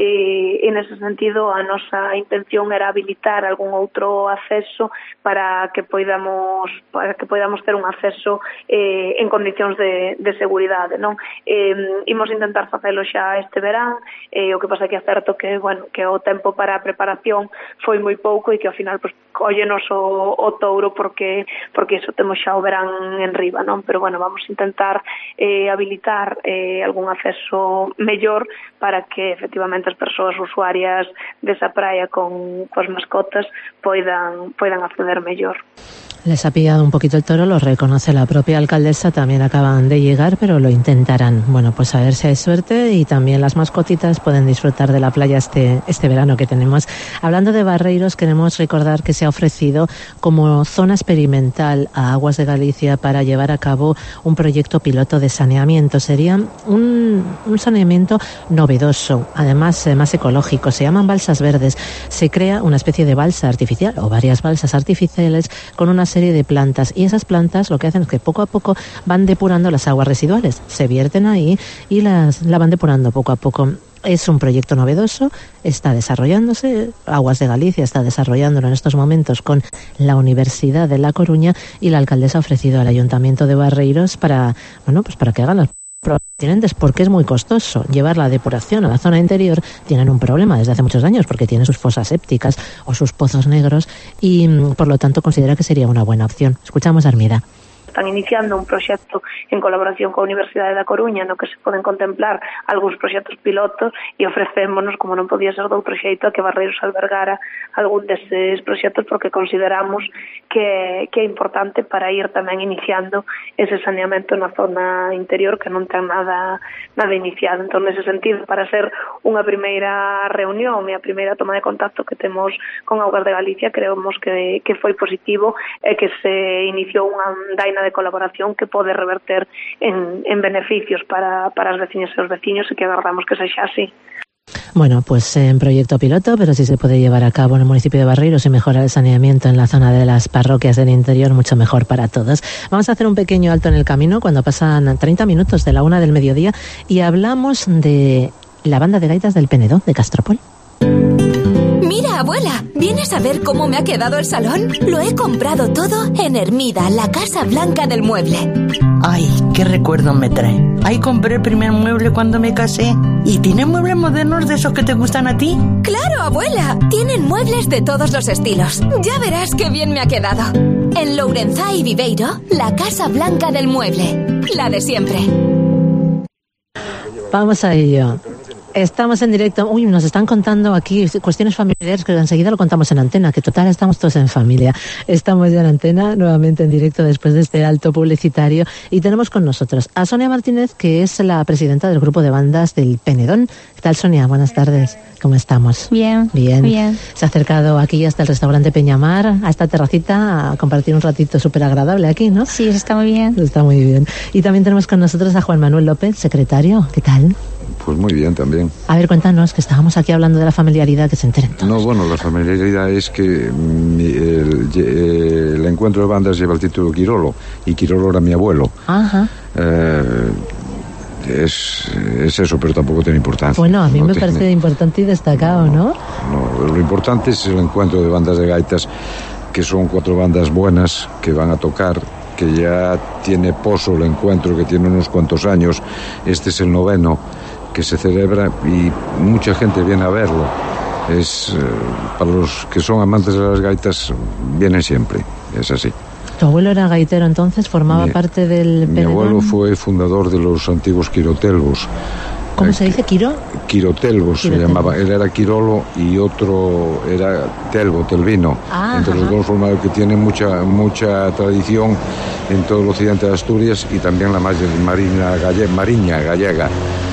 e nese sentido a nosa intención era habilitar algún outro acceso para que poidamos ter un acceso en condicións de seguridade, non? Imos intentar facelo xa este verán, o que pasa que é certo que, bueno, que o tempo para a preparación foi moi pouco e que ao final pues cóllenos o touro porque iso temos xa o verán en riba, non? Pero bueno, vamos a intentar habilitar algún acceso mellor para que efectivamente as persoas usuarias desa praia con as mascotas poidan acceder mellor. Les ha pillado un poquito el toro, lo reconoce la propia alcaldesa, también acaban de llegar, pero lo intentarán. Bueno, pues a ver si hay suerte y también las mascotitas pueden disfrutar de la playa este verano que tenemos. Hablando de Barreiros, queremos recordar que se ha ofrecido como zona experimental a Aguas de Galicia para llevar a cabo un proyecto piloto de saneamiento. Sería un saneamiento novedoso, además más ecológico. Se llaman balsas verdes. Se crea una especie de balsa artificial o varias balsas artificiales con una serie de plantas y esas plantas lo que hacen es que poco a poco van depurando las aguas residuales, se vierten ahí y la van depurando poco a poco. Es un proyecto novedoso, está desarrollándose, Aguas de Galicia está desarrollándolo en estos momentos con la Universidad de La Coruña y la alcaldesa ha ofrecido al Ayuntamiento de Barreiros para que hagan las pertinentes porque es muy costoso llevar la depuración a la zona interior. Tienen un problema desde hace muchos años porque tienen sus fosas sépticas o sus pozos negros y por lo tanto considera que sería una buena opción. Escuchamos a Armida. Están iniciando un proxecto en colaboración coa Universidade da Coruña no que se poden contemplar algúns proxectos pilotos e ofrecémonos, como non podía ser de outro xeito, a que Barreiros albergara algún deses proxectos porque consideramos que é importante para ir tamén iniciando ese saneamento na zona interior que non ten nada iniciado. Entón, nese sentido, para ser unha primeira reunión e a primeira toma de contacto que temos con Augas de Galicia, creemos que foi positivo e que se iniciou unha andaina de colaboración que pode reverter en beneficios para as veciñas e os veciños e que agardamos que sexa así. Bueno, pues en proyecto piloto, pero si se puede llevar a cabo en el municipio de Barreiros y mejorar el saneamiento en la zona de las parroquias del interior, mucho mejor para todos. Vamos a hacer un pequeño alto en el camino cuando pasan 30 minutos de la 1 del mediodía y hablamos de la banda de gaitas del Penedón de Castropol. Mira, abuela, ¿vienes a ver cómo me ha quedado el salón? Lo he comprado todo en Hermida, la Casa Blanca del Mueble. Ay, qué recuerdo me trae. Ahí compré el primer mueble cuando me casé. ¿Y tiene muebles modernos de esos que te gustan a ti? ¡Claro, abuela! Tienen muebles de todos los estilos. Ya verás qué bien me ha quedado. En Lourenzá y Viveiro, la Casa Blanca del Mueble. La de siempre. Vamos a ello. Estamos en directo. Uy, nos están contando aquí cuestiones familiares que enseguida lo contamos en antena, que total estamos todos en familia. Estamos ya en antena, nuevamente en directo después de este alto publicitario y tenemos con nosotros a Sonia Martínez, que es la presidenta del grupo de bandas del Penedón. ¿Qué tal, Sonia? Buenas tardes. ¿Cómo estamos? Bien. Se ha acercado aquí hasta el restaurante Peñamar, a esta terracita, a compartir un ratito súper agradable aquí, ¿no? Sí, está muy bien. Está muy bien. Y también tenemos con nosotros a Juan Manuel López, secretario. ¿Qué tal? Pues muy bien también. A ver, cuéntanos, que estábamos aquí hablando de la familiaridad, que se enteren todos. No, bueno, la familiaridad es que el encuentro de bandas lleva el título Quirolo, y Quirolo era mi abuelo. Ajá. Es eso, pero tampoco tiene importancia. Bueno, a mí me parece importante y destacado, ¿no? No, lo importante es el encuentro de bandas de gaitas, que son 4 bandas buenas que van a tocar, que ya tiene poso el encuentro, que tiene unos cuantos años. Este es el 9º que se celebra y mucha gente viene a verlo. Para los que son amantes de las gaitas, vienen siempre, es así. ¿Tu abuelo era gaitero entonces? ¿Formaba parte del Penedón? Mi abuelo fue fundador de los antiguos quirotelvos. ¿Cómo se dice? Quirotelvos se llamaba. Él era Quirolo y otro era Telvino. Entre los dos formados, que tienen mucha tradición en todo el occidente de Asturias y también la Mariña gallega.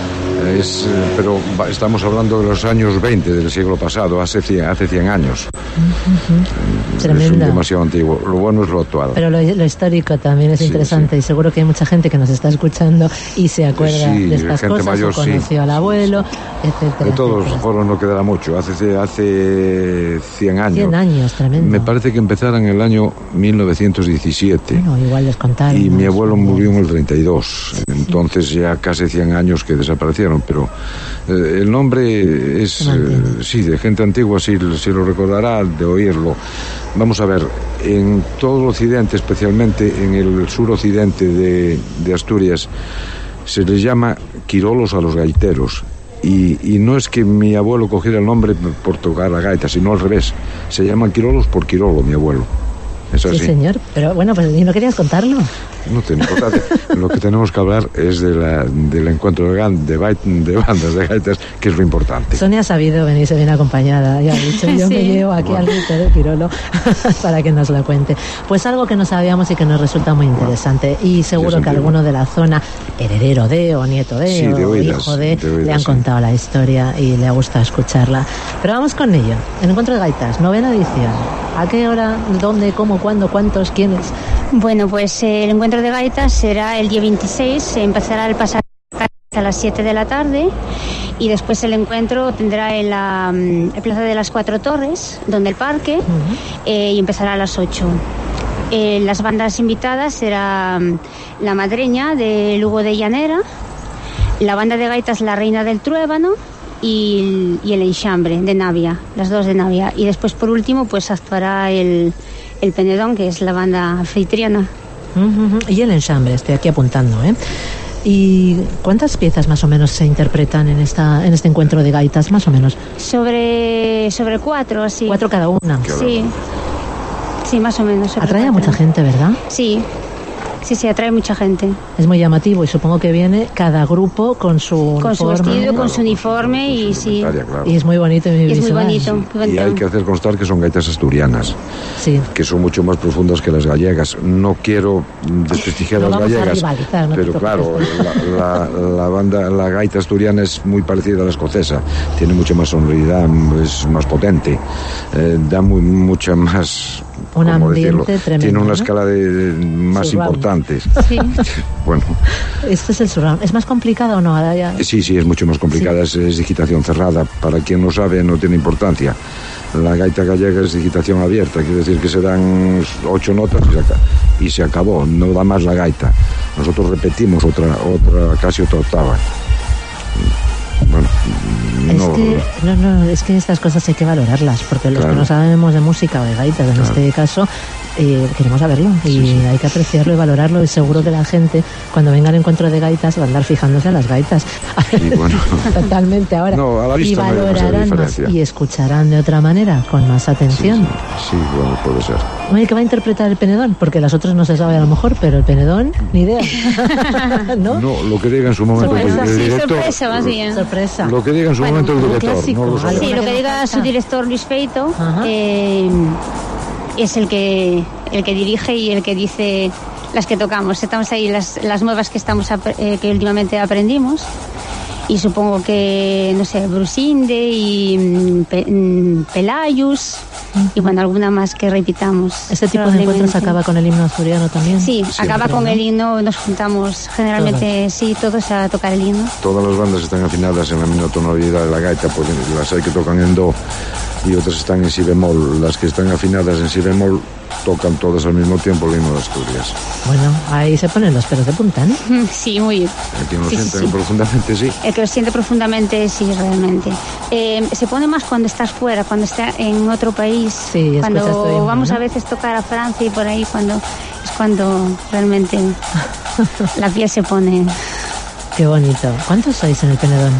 Pero estamos hablando de los años 20 del siglo pasado, hace 100 años. Tremendo. Es demasiado antiguo. Lo bueno es lo actual. Pero lo histórico también es interesante, y seguro que hay mucha gente que nos está escuchando y se acuerda de estas cosas, mayor, o conoció al abuelo, etcétera. De todos foros no quedará mucho. Hace 100 años. 100 años, tremendo. Me parece que empezaron en el año 1917. Bueno, igual les contaron. Y mi abuelo murió en el 32. Entonces ya casi 100 años que desaparecieron. Pero el nombre es, de gente antigua, sí lo recordará de oírlo. Vamos a ver, en todo el occidente, especialmente en el suroccidente de Asturias, se les llama quirolos a los gaiteros. Y no es que mi abuelo cogiera el nombre por tocar la gaita, sino al revés. Se llaman quirolos por Quirolo, mi abuelo. Es así. Sí, señor. Pero bueno, pues ¿y no querías contarlo? No tiene importancia. Lo que tenemos que hablar es del encuentro de bandas de gaitas, que es lo importante. Sonia ha sabido venirse bien acompañada. Ya he dicho, yo me llevo aquí al grito de Quirolo para que nos lo cuente. Pues algo que no sabíamos y que nos resulta muy interesante. Y seguro que alguno de la zona, heredero de, o nieto de, o hijo de, le han contado la historia y le ha gustado escucharla. Pero vamos con ello. El encuentro de gaitas, 9ª edición. ¿A qué hora, dónde, cómo, cuándo, cuántos, quiénes? Bueno, pues el encuentro de gaitas será el día 26, se empezará el pasar a las 7 de la tarde y después el encuentro tendrá en la Plaza de las Cuatro Torres, donde el parque, y empezará a las 8. Las bandas invitadas será La Madreña de Lugo de Llanera, la banda de gaitas La Reina del Truébano y el Enxambre de Navia, las dos de Navia. Y después, por último, pues actuará el Penedón, que es la banda anfitriona. Y el Enxambre, estoy aquí apuntando, ¿Y cuántas piezas más o menos se interpretan en este encuentro de gaitas, más o menos? Sobre 4, sí. 4 cada una. Sí. Sí, más o menos. Atrae a mucha gente, ¿verdad? Sí. Sí, atrae mucha gente. Es muy llamativo y supongo que viene cada grupo con su uniforme. Su vestido, con su uniforme y sí. Claro. Y es muy bonito y muy visual. Es muy bonito. Y hay que hacer constar que son gaitas asturianas, que son mucho más profundas que las gallegas. No quiero desprestigiar a las gallegas, pero claro, la gaita asturiana es muy parecida a la escocesa. Tiene mucha más sonoridad, es más potente, da mucha más... Un ambiente tremendo. Tiene una escala de más surround. Importantes. Sí. Bueno. Este es el surround. ¿Es más complicado o no? Ahora ya... Sí, es mucho más complicada. Sí. Es digitación cerrada. Para quien no sabe, no tiene importancia. La gaita gallega es digitación abierta. Quiere decir que se dan 8 notas y se acabó. No da más la gaita. Nosotros repetimos casi otra octava. Bueno, es que estas cosas hay que valorarlas, porque los que no sabemos de música o de gaitas, en este caso, queremos saberlo y hay que apreciarlo y valorarlo, y seguro que la gente, cuando venga al encuentro de gaitas, va a andar fijándose en las gaitas. Totalmente ahora. A la vista y valorarán más y escucharán de otra manera, con más atención. Sí, bueno, puede ser. Oye, ¿qué va a interpretar el penedón? Porque las otras no se sabe a lo mejor, pero el penedón, ni idea. ¿No? No, lo que diga en su momento el director. Sorpresa, más bien. Sorpresa. Lo que diga en su momento el director. Sí, lo que diga su director Luis Feito es el que dirige y el que dice las que tocamos. Estamos ahí las nuevas que que últimamente aprendimos. Y supongo que, no sé, Brusinde y Pelayus y bueno, alguna más que repitamos. ¿Este tipo de encuentros acaba con el himno asturiano también? Sí, acaba con el himno, nos juntamos generalmente, todos a tocar el himno. Todas las bandas están afinadas en la misma tonalidad de la gaita, porque las hay que tocan en do y otras están en si bemol. Las que están afinadas en si bemol tocan todas al mismo tiempo el himno de Asturias. Bueno, ahí se ponen los pelos de punta, ¿no? Sí, muy bien. El que lo siente profundamente, sí. El que lo siente profundamente, sí, realmente. Se pone más cuando estás fuera, cuando estás en otro país. Sí, cuando vamos a veces tocar a Francia y por ahí, es cuando realmente la piel se pone. Qué bonito. ¿Cuántos sois en el penedón?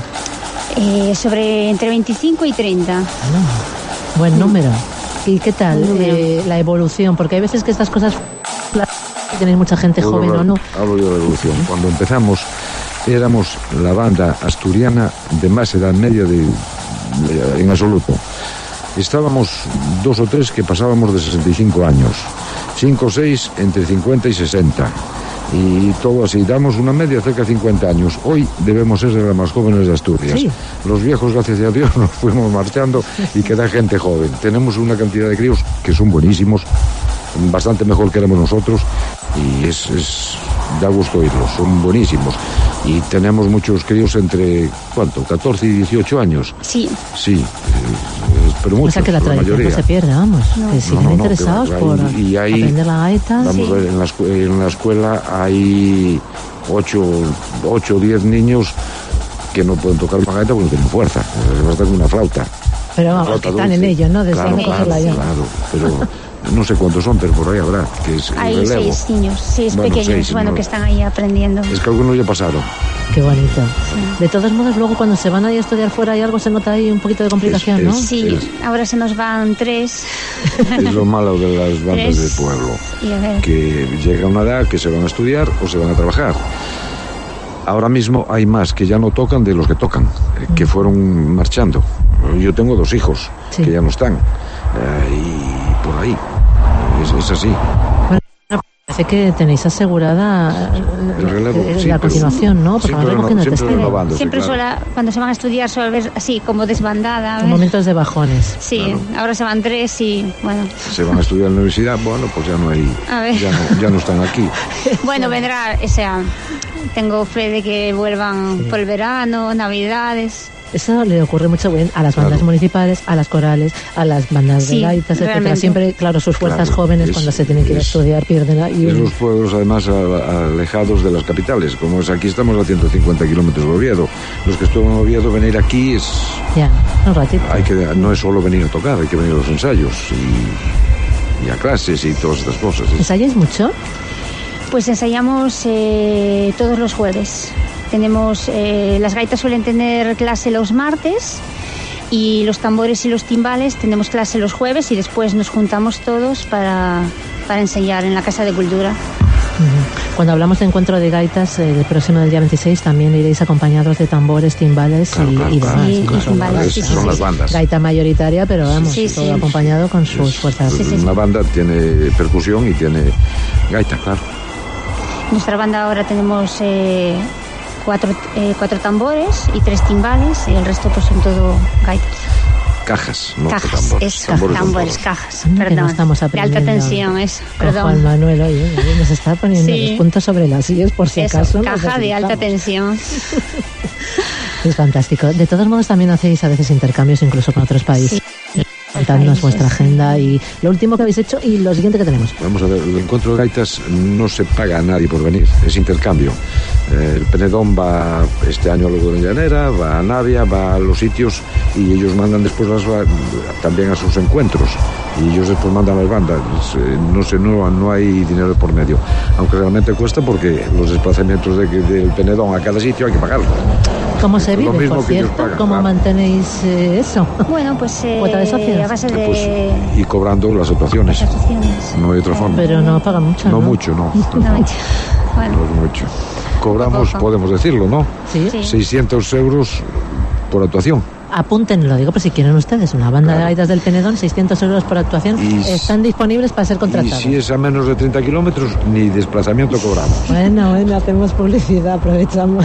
Entre 25 y 30. Buen número. ¿Y qué tal la evolución? Porque hay veces que estas cosas tenéis mucha gente joven o no. Hablo yo de la evolución. Cuando empezamos éramos la banda asturiana de más edad media en absoluto. Estábamos 2 o 3 que pasábamos de 65 años, 5 o 6 entre 50 y 60. Y todo así, damos una media cerca de 50 años. Hoy debemos ser de las más jóvenes de Asturias. Sí. Los viejos, gracias a Dios, nos fuimos marchando y queda gente joven. Tenemos una cantidad de críos que son buenísimos, bastante mejor que éramos nosotros, y da gusto oírlos, son buenísimos. Y tenemos muchos críos entre, ¿cuánto? 14 y 18 años. Sí. Sí, pero muchos, o sea que la tradición no se pierde, vamos. Que siguen interesados por aprender la gaita. Vamos a ver, en la escuela hay 8 o 10 niños que no pueden tocar una gaita porque no tienen fuerza. Basta con una flauta. Pero vamos, que están en ello, ¿no? Claro, pero no sé cuántos son, pero por ahí habrá. Hay 6 niños, 6 pequeños, que están ahí aprendiendo. Es que algunos ya pasaron. Qué bonito. Sí. De todos modos, luego cuando se van a estudiar fuera, ¿hay algo, se nota ahí un poquito de complicación, no? Sí, ahora se nos van 3. Es lo malo de las bandas del pueblo, que llega una edad que se van a estudiar o se van a trabajar. Ahora mismo hay más que ya no tocan de los que tocan, que fueron marchando. Yo tengo 2 hijos que ya no están, y por ahí, es así. Parece que tenéis asegurada el relevo, la continuación, ¿no? Porque siempre cuando se van a estudiar suele haber así como desbandada. Momentos de bajones. Sí, ahora se van 3 y bueno. Se van a estudiar en la universidad, bueno, pues ya no hay, ya no están aquí. Bueno, vendrá, tengo fe de que vuelvan por el verano, Navidades. Eso le ocurre mucho a las bandas municipales, a las corales, a las bandas de gaitas, etcétera. Siempre, sus fuerzas jóvenes cuando se tienen que ir a estudiar pierden ahí. En los pueblos, además, alejados de las capitales. Como es aquí, estamos a 150 kilómetros de Oviedo. Los que están en Oviedo, venir aquí es... Ya, un ratito. No es solo venir a tocar, hay que venir a los ensayos y a clases y todas estas cosas. ¿Ensayáis mucho? Pues ensayamos todos los jueves. Tenemos, las gaitas suelen tener clase los martes y los tambores y los timbales tenemos clase los jueves y después nos juntamos todos para enseñar en la Casa de Cultura. Cuando hablamos de encuentro de gaitas, el próximo del día 26 también iréis acompañados de tambores, timbales y demás. Sí, y timbales, son las bandas. Gaita mayoritaria, pero vamos, todo acompañado con sus fuerzas. Una banda tiene percusión y tiene gaita, claro. Nuestra banda ahora tenemos 4 tambores y 3 timbales y el resto pues son todo gaitas. Cajas, no cajas, tambores. Eso, tambores, cajas, perdón. Estamos de alta tensión, eso, perdón. Juan Manuel, oye, nos está poniendo los puntos sobre las sillas por si acaso. Caja de alta tensión. Es fantástico. De todos modos también hacéis a veces intercambios incluso con otros países. Sí. Contadnos vuestra agenda y lo último que habéis hecho y lo siguiente que tenemos. Vamos a ver, el encuentro de gaitas no se paga a nadie por venir, es intercambio. El Penedón va este año a Llanera, va a Navia, va a los sitios y ellos mandan después también a sus encuentros y ellos después mandan las bandas. No hay dinero por medio, aunque realmente cuesta porque los desplazamientos del Penedón a cada sitio hay que pagarlo. ¿Cómo se vive, por cierto? ¿Cómo mantenéis eso? Bueno, pues ¿cuota de socios? A base de... Pues, y cobrando las actuaciones. No hay otra forma. Pero no paga mucho, ¿no? No mucho, no. Bueno. No es mucho. Cobramos, podemos decirlo, ¿no? Sí. 600 euros por actuación. Apúntenlo, digo, por si quieren ustedes, una banda de gaitas del Penedón, 600 euros por actuación, están disponibles para ser contratados. Y si es a menos de 30 kilómetros, ni desplazamiento cobramos. Bueno, hacemos publicidad, aprovechamos.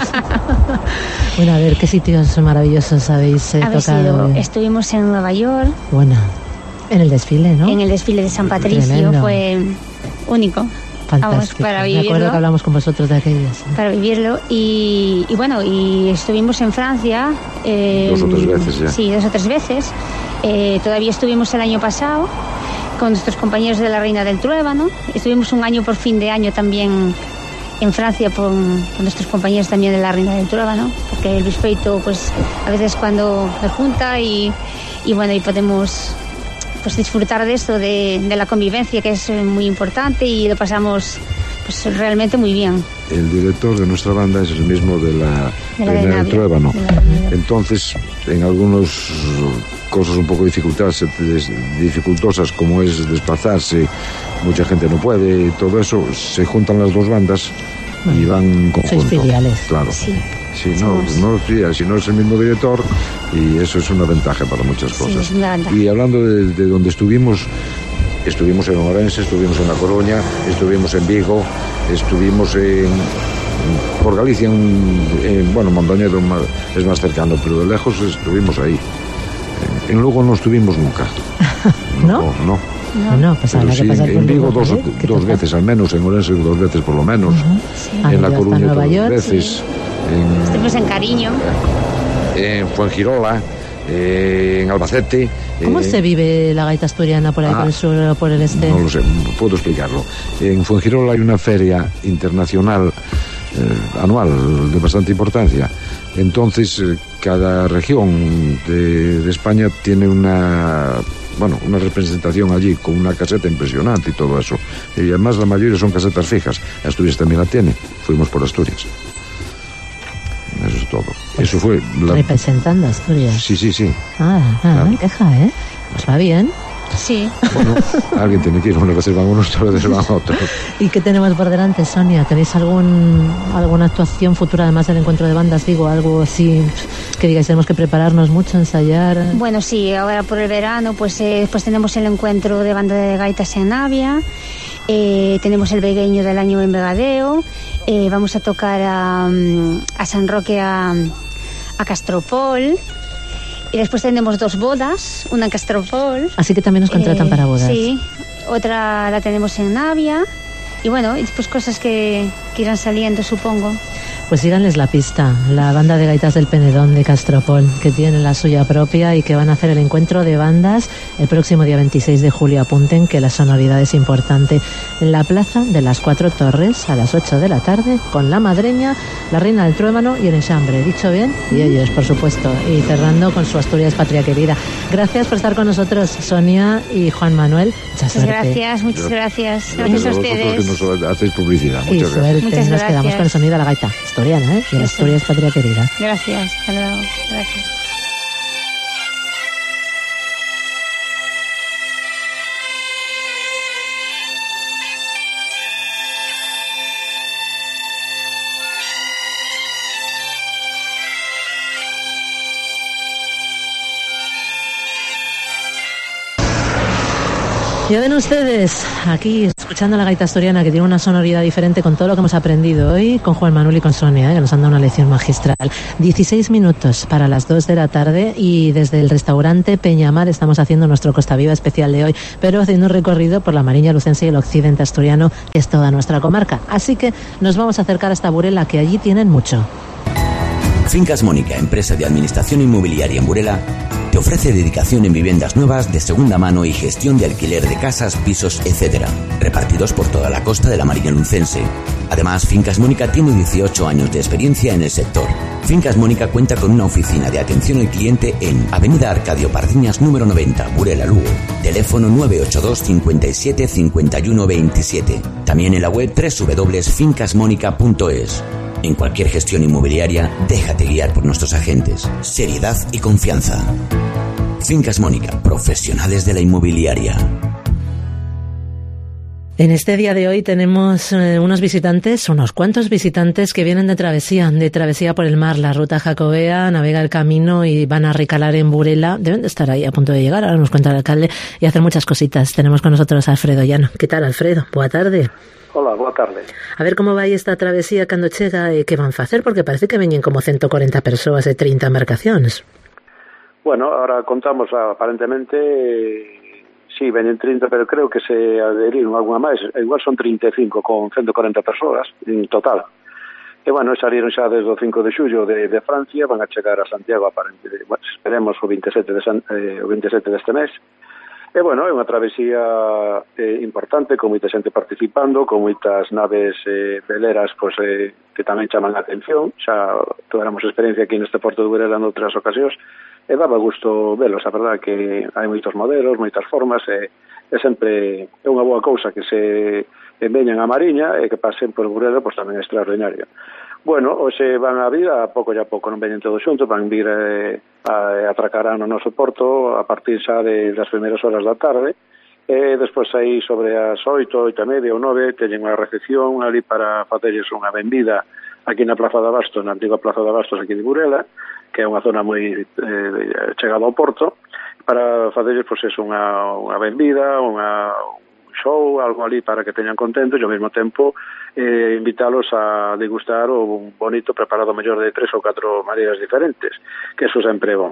Bueno, a ver, ¿qué sitios maravillosos habéis tocado? Estuvimos en Nueva York. Bueno, en el desfile, ¿no? En el desfile de San Patricio. Tremendo. Fue único. Fantástico. Para vivirlo. Me acuerdo que hablamos con vosotros de aquellas. Para vivirlo. Y bueno, y estuvimos en Francia. 2 o 3 veces ya. Sí, 2 o 3 veces. Todavía estuvimos el año pasado con nuestros compañeros de la Reina del Truébano. Estuvimos un año por fin de año también en Francia con nuestros compañeros también de la Reina del Truébano, porque el bispheito pues a veces cuando me junta y bueno, y podemos pues disfrutar de esto, de la convivencia, que es muy importante, y lo pasamos pues realmente muy bien. El director de nuestra banda es el mismo de la Reina del Truébano. Entonces, en algunas cosas un poco dificultosas, como es desplazarse, mucha gente no puede, todo eso, se juntan las dos bandas y van en conjunto. Sois filiales. Claro. Sí. Si no es el mismo director, y eso es una ventaja para muchas cosas. Sí, es una ventaja. Y hablando de donde estuvimos en Orense, estuvimos en La Coruña, estuvimos en Vigo, estuvimos por Galicia, Mondoñedo es más cercano, pero de lejos estuvimos ahí. En Lugo no estuvimos nunca. ¿No? No, pues pero sí, en Vigo Lugo, dos veces al menos, en Orense 2 veces por lo menos, en La Coruña 2 veces. Sí. Estuvimos en Cariño. En Fuengirola, en Albacete. ¿Cómo se vive la gaita asturiana por ahí, por el sur o por el este? No lo sé, puedo explicarlo. En Fuengirola hay una feria internacional anual de bastante importancia. Entonces, cada región de España tiene una representación allí con una caseta impresionante y todo eso. Y además la mayoría son casetas fijas. Asturias también la tiene. Fuimos por Asturias. Eso es todo. Eso fue representando a Asturias. Sí. Claro. Queja, pues va bien. Sí. Bueno, alguien tiene que ir, unas veces van unos, otras veces van otros. ¿Y qué tenemos por delante, Sonia? ¿Tenéis alguna actuación futura, además del encuentro de bandas? Digo, algo así que digáis, tenemos que prepararnos mucho, ensayar. Bueno, sí, ahora por el verano pues tenemos el encuentro de banda de gaitas en Navia, tenemos el vegueño del año en Vegadeo, vamos a tocar a San Roque, a Castropol. Y después tenemos 2 bodas, una en Castropol. Así que también nos contratan para bodas. Sí, otra la tenemos en Navia. Y bueno, y después cosas que irán saliendo, supongo. Pues síganles la pista, la banda de gaitas del Penedón de Castropol, que tienen la suya propia y que van a hacer el encuentro de bandas el próximo día 26 de julio. Apunten que la sonoridad es importante. En la Plaza de las Cuatro Torres, a las 8 de la tarde, con La Madreña, La Reina del Truémano y el Enxambre. ¿Dicho bien? Y ellos, por supuesto. Y cerrando con su Asturias Patria Querida. Gracias por estar con nosotros, Sonia y Juan Manuel. Muchas suerte. Gracias, muchas gracias. Gracias a ustedes. Que nos hacéis publicidad. Y Muchas suerte. Muchas Nos quedamos con el sonido de la gaita asturiana, ¿eh? Y la Asturias Patria Querida. Gracias, hasta luego. Gracias. Ya ven ustedes, aquí escuchando la gaita asturiana, que tiene una sonoridad diferente con todo lo que hemos aprendido hoy con Juan Manuel y con Sonia, que nos han dado una lección magistral. 16 minutos para las 2 de la tarde y desde el restaurante Peñamar estamos haciendo nuestro Costa Viva especial de hoy, pero haciendo un recorrido por la Mariña Lucense y el occidente asturiano, que es toda nuestra comarca. Así que nos vamos a acercar hasta Burela, que allí tienen mucho. Fincas Mónica, empresa de administración inmobiliaria en Burela, te ofrece dedicación en viviendas nuevas de segunda mano y gestión de alquiler de casas, pisos, etc., repartidos por toda la costa de la Mariña Lucense. Además, Fincas Mónica tiene 18 años de experiencia en el sector. Fincas Mónica cuenta con una oficina de atención al cliente en Avenida Arcadio Pardiñas número 90, Burela, Lugo. Teléfono 982 57 51 27. También en la web www.fincasmonica.es. En cualquier gestión inmobiliaria, déjate guiar por nuestros agentes. Seriedad y confianza. Fincas Mónica, profesionales de la inmobiliaria. En este día de hoy tenemos unos cuantos visitantes que vienen de travesía por el mar. La ruta jacobea navega el camino y van a recalar en Burela. Deben de estar ahí a punto de llegar, ahora nos cuenta el alcalde, y hacer muchas cositas. Tenemos con nosotros a Alfredo Llano. ¿Qué tal, Alfredo? Boa tarde. Hola, boa tarde. A ver como vai esta travesía cando chega e que van facer, porque parece que veñen como 140 persoas e 30 embarcacións. Bueno, ahora contamos aparentemente, sí, veñen 30, pero creo que se adheriron alguna máis, igual son 35 con 140 persoas en total. E bueno, salieron xa desde o 5 de xullo de Francia, van a chegar a Santiago aparentemente, bueno, esperemos o 27 deste mes. E bueno, é unha travesía importante, con moita xente participando, con moitas naves veleras que tamén chaman a atención. Xa tuéramos experiencia aquí neste Porto de Burela noutras ocasións, e daba gusto velos. A verdade que hai moitos modelos, moitas formas, e sempre é unha boa cousa que se veñan a Mariña e que pasen por Burela, pois tamén é extraordinario. Bueno, hoxe van a vir a pouco non veñen todos xuntos, van vir atracarán no noso porto a partir xa das primeiras horas da tarde, e despois aí sobre as 8, 8:30 ou 9 teñen unha recepción ali para facerles unha benvida aquí na Plaza de Abastos, na antiga Plaza de Abastos aquí de Burela, que é unha zona moi chegada ao porto, para facerles pois unha benvida, un show, algo ali para que teñan contentos, e ao mesmo tempo invítalos a degustar o bonito preparado mellor de 3 ou 4 maneiras diferentes, que eso sempre é bon.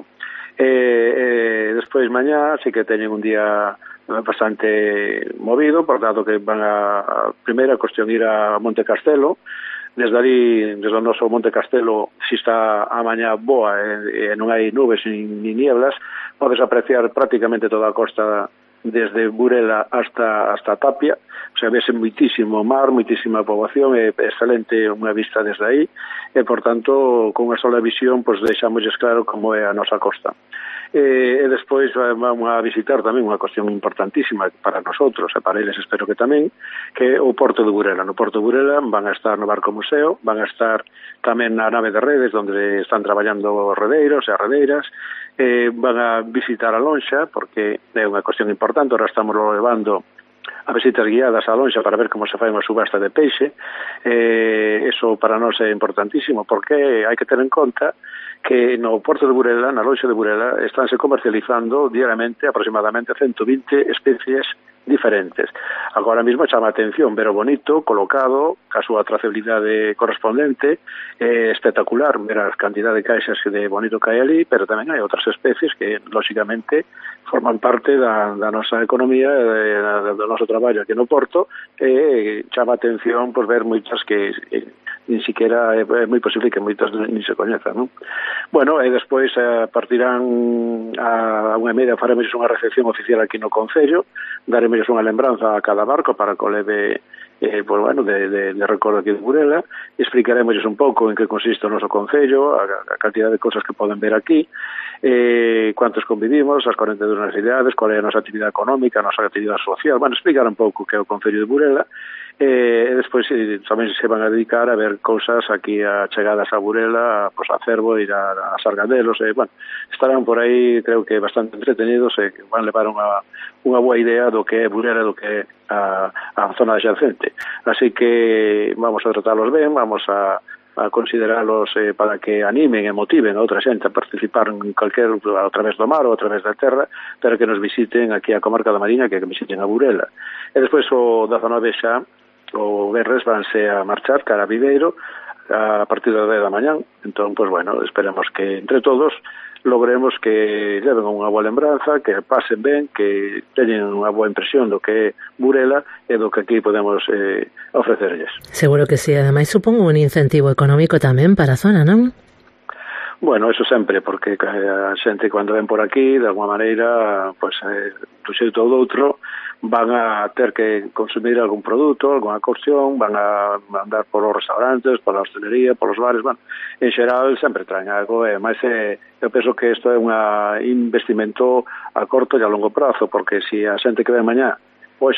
Despois mañá sí que teñen un día bastante movido, por dado que van a primeira cuestión ir a Monte Castelo. Desde ali, desde o noso Monte Castelo, si está a mañá boa e non hai nubes ni nieblas, podes apreciar prácticamente toda a costa desde Burela hasta Tapia. O sea, vese moitísimo mar, moitísima poboación, é excelente unha vista desde aí, e, por tanto, con unha sola visión, pois deixamosles claro como é a nosa costa. E despois vamos a visitar tamén unha cuestión importantísima para nosotros, e para eles espero que tamén, que é o Porto de Burela. No Porto de Burela van a estar no Barco Museo, van a estar tamén na nave de redes, onde están traballando redeiros e redeiras, van a visitar a lonxa, porque é unha cuestión importante. Ahora estamos levando a visitas guiadas á lonxa para ver como se fai unha subasta de peixe. Eso para nós é importantísimo, porque hai que ter en conta que no Porto de Burela, na lonxa de Burela, estánse comercializando diariamente aproximadamente 120 especies diferentes. Agora mesmo chama a atención ver o bonito colocado, ca súa trazabilidade correspondente, espectacular ver a cantidad de caixas de bonito que hai ali, pero tamén hai outras especies que, lóxicamente, forman parte da nosa economía, do noso traballo aquí no Porto, e chama a atención por ver moitas que nin siquiera é moi posible que moitas nin se coñezan, non? Bueno, e despois partirán a 1:30, faremos unha recepción oficial aquí no Concello, daremos unha lembranza a cada barco para que o leve pues bueno, de recordo aquí de Burela, explicaremos un pouco en que consiste o noso Concello, a cantidad de cosas que poden ver aquí, cuántos convivimos, as 42 necesidades, cual é a nosa actividade económica, a nosa actividade social, bueno, explicar un pouco que é o Concello de Burela, e despois tamén se van a dedicar a ver cousas aquí a chegadas a Burela, pues a Cervo, ir a Sargadelos, bueno, estarán por aí, creo que bastante entretenidos e van levar unha boa idea do que é Burela, do que é a zona adxacente. Así que vamos a tratarlos ben, vamos a consideralos para que animen e motiven a outra xente a participar en calquer, a través do mar ou a través da terra, para que nos visiten aquí a comarca da Mariña, que visiten a Burela. E despois o 19 xa, o Berres, vanse a marchar cara a Viveiro a partir das 10 da mañán. Entón, pues bueno, esperemos que entre todos logremos que leven unha boa lembranza, que pasen ben, que teñen unha boa impresión do que é Burela e do que aquí podemos ofrecerles. Seguro que sí, ademais supongo un incentivo económico tamén para a zona, non? Bueno, eso sempre, porque a xente cando ven por aquí, de alguma maneira, pues, do xeito ou do outro, van a ter que consumir algún produto, alguna cuestión, van a andar por os restaurantes, por a hostelería, por os bares, bueno, en xeral sempre traen algo, máis eu penso que isto é un investimento a corto e a longo prazo, porque se a xente que ven mañá, pois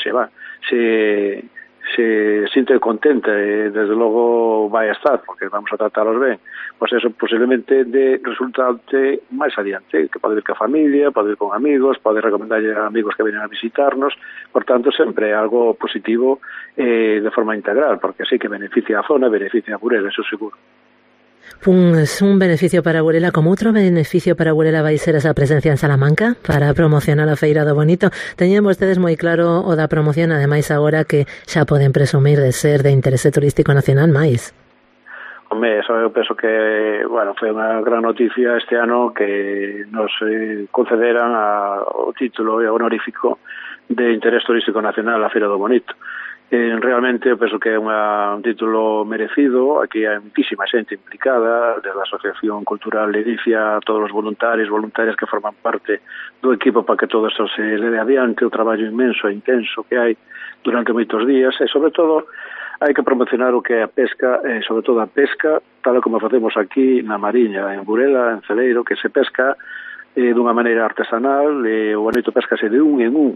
se sinto contenta e desde logo vai a estar, porque vamos a trataros ben, pois eso posiblemente de resultante máis adiante, que pode ir ca familia, pode ir con amigos, pode recomendarlle a amigos que veñen a visitarnos, por tanto sempre é algo positivo de forma integral, porque así que beneficia a zona, beneficia a Burela, eso seguro. Es un beneficio para Burela, como outro beneficio para Burela vai ser esa presencia en Salamanca para promocionar a Feira do Bonito. Teñen vostedes moi claro o da promoción, ademais agora que xa poden presumir de ser de interese turístico nacional máis. Home, eso eu penso que, bueno, foi unha gran noticia este ano que nos concederan o título honorífico de interés turístico nacional a Feira do Bonito. Realmente eu penso que é un título merecido. Aquí hai muitísima xente implicada, desde a Asociación Cultural Ledicia, todos os voluntarias que forman parte do equipo para que todo isto se leve adiante, o traballo inmenso e intenso que hai durante moitos días, e sobre todo hai que promocionar o que é a pesca, e sobre todo a pesca tal como facemos aquí na Mariña, en Burela, en Celeiro, que se pesca dunha maneira artesanal, o bonito pescase de un en un,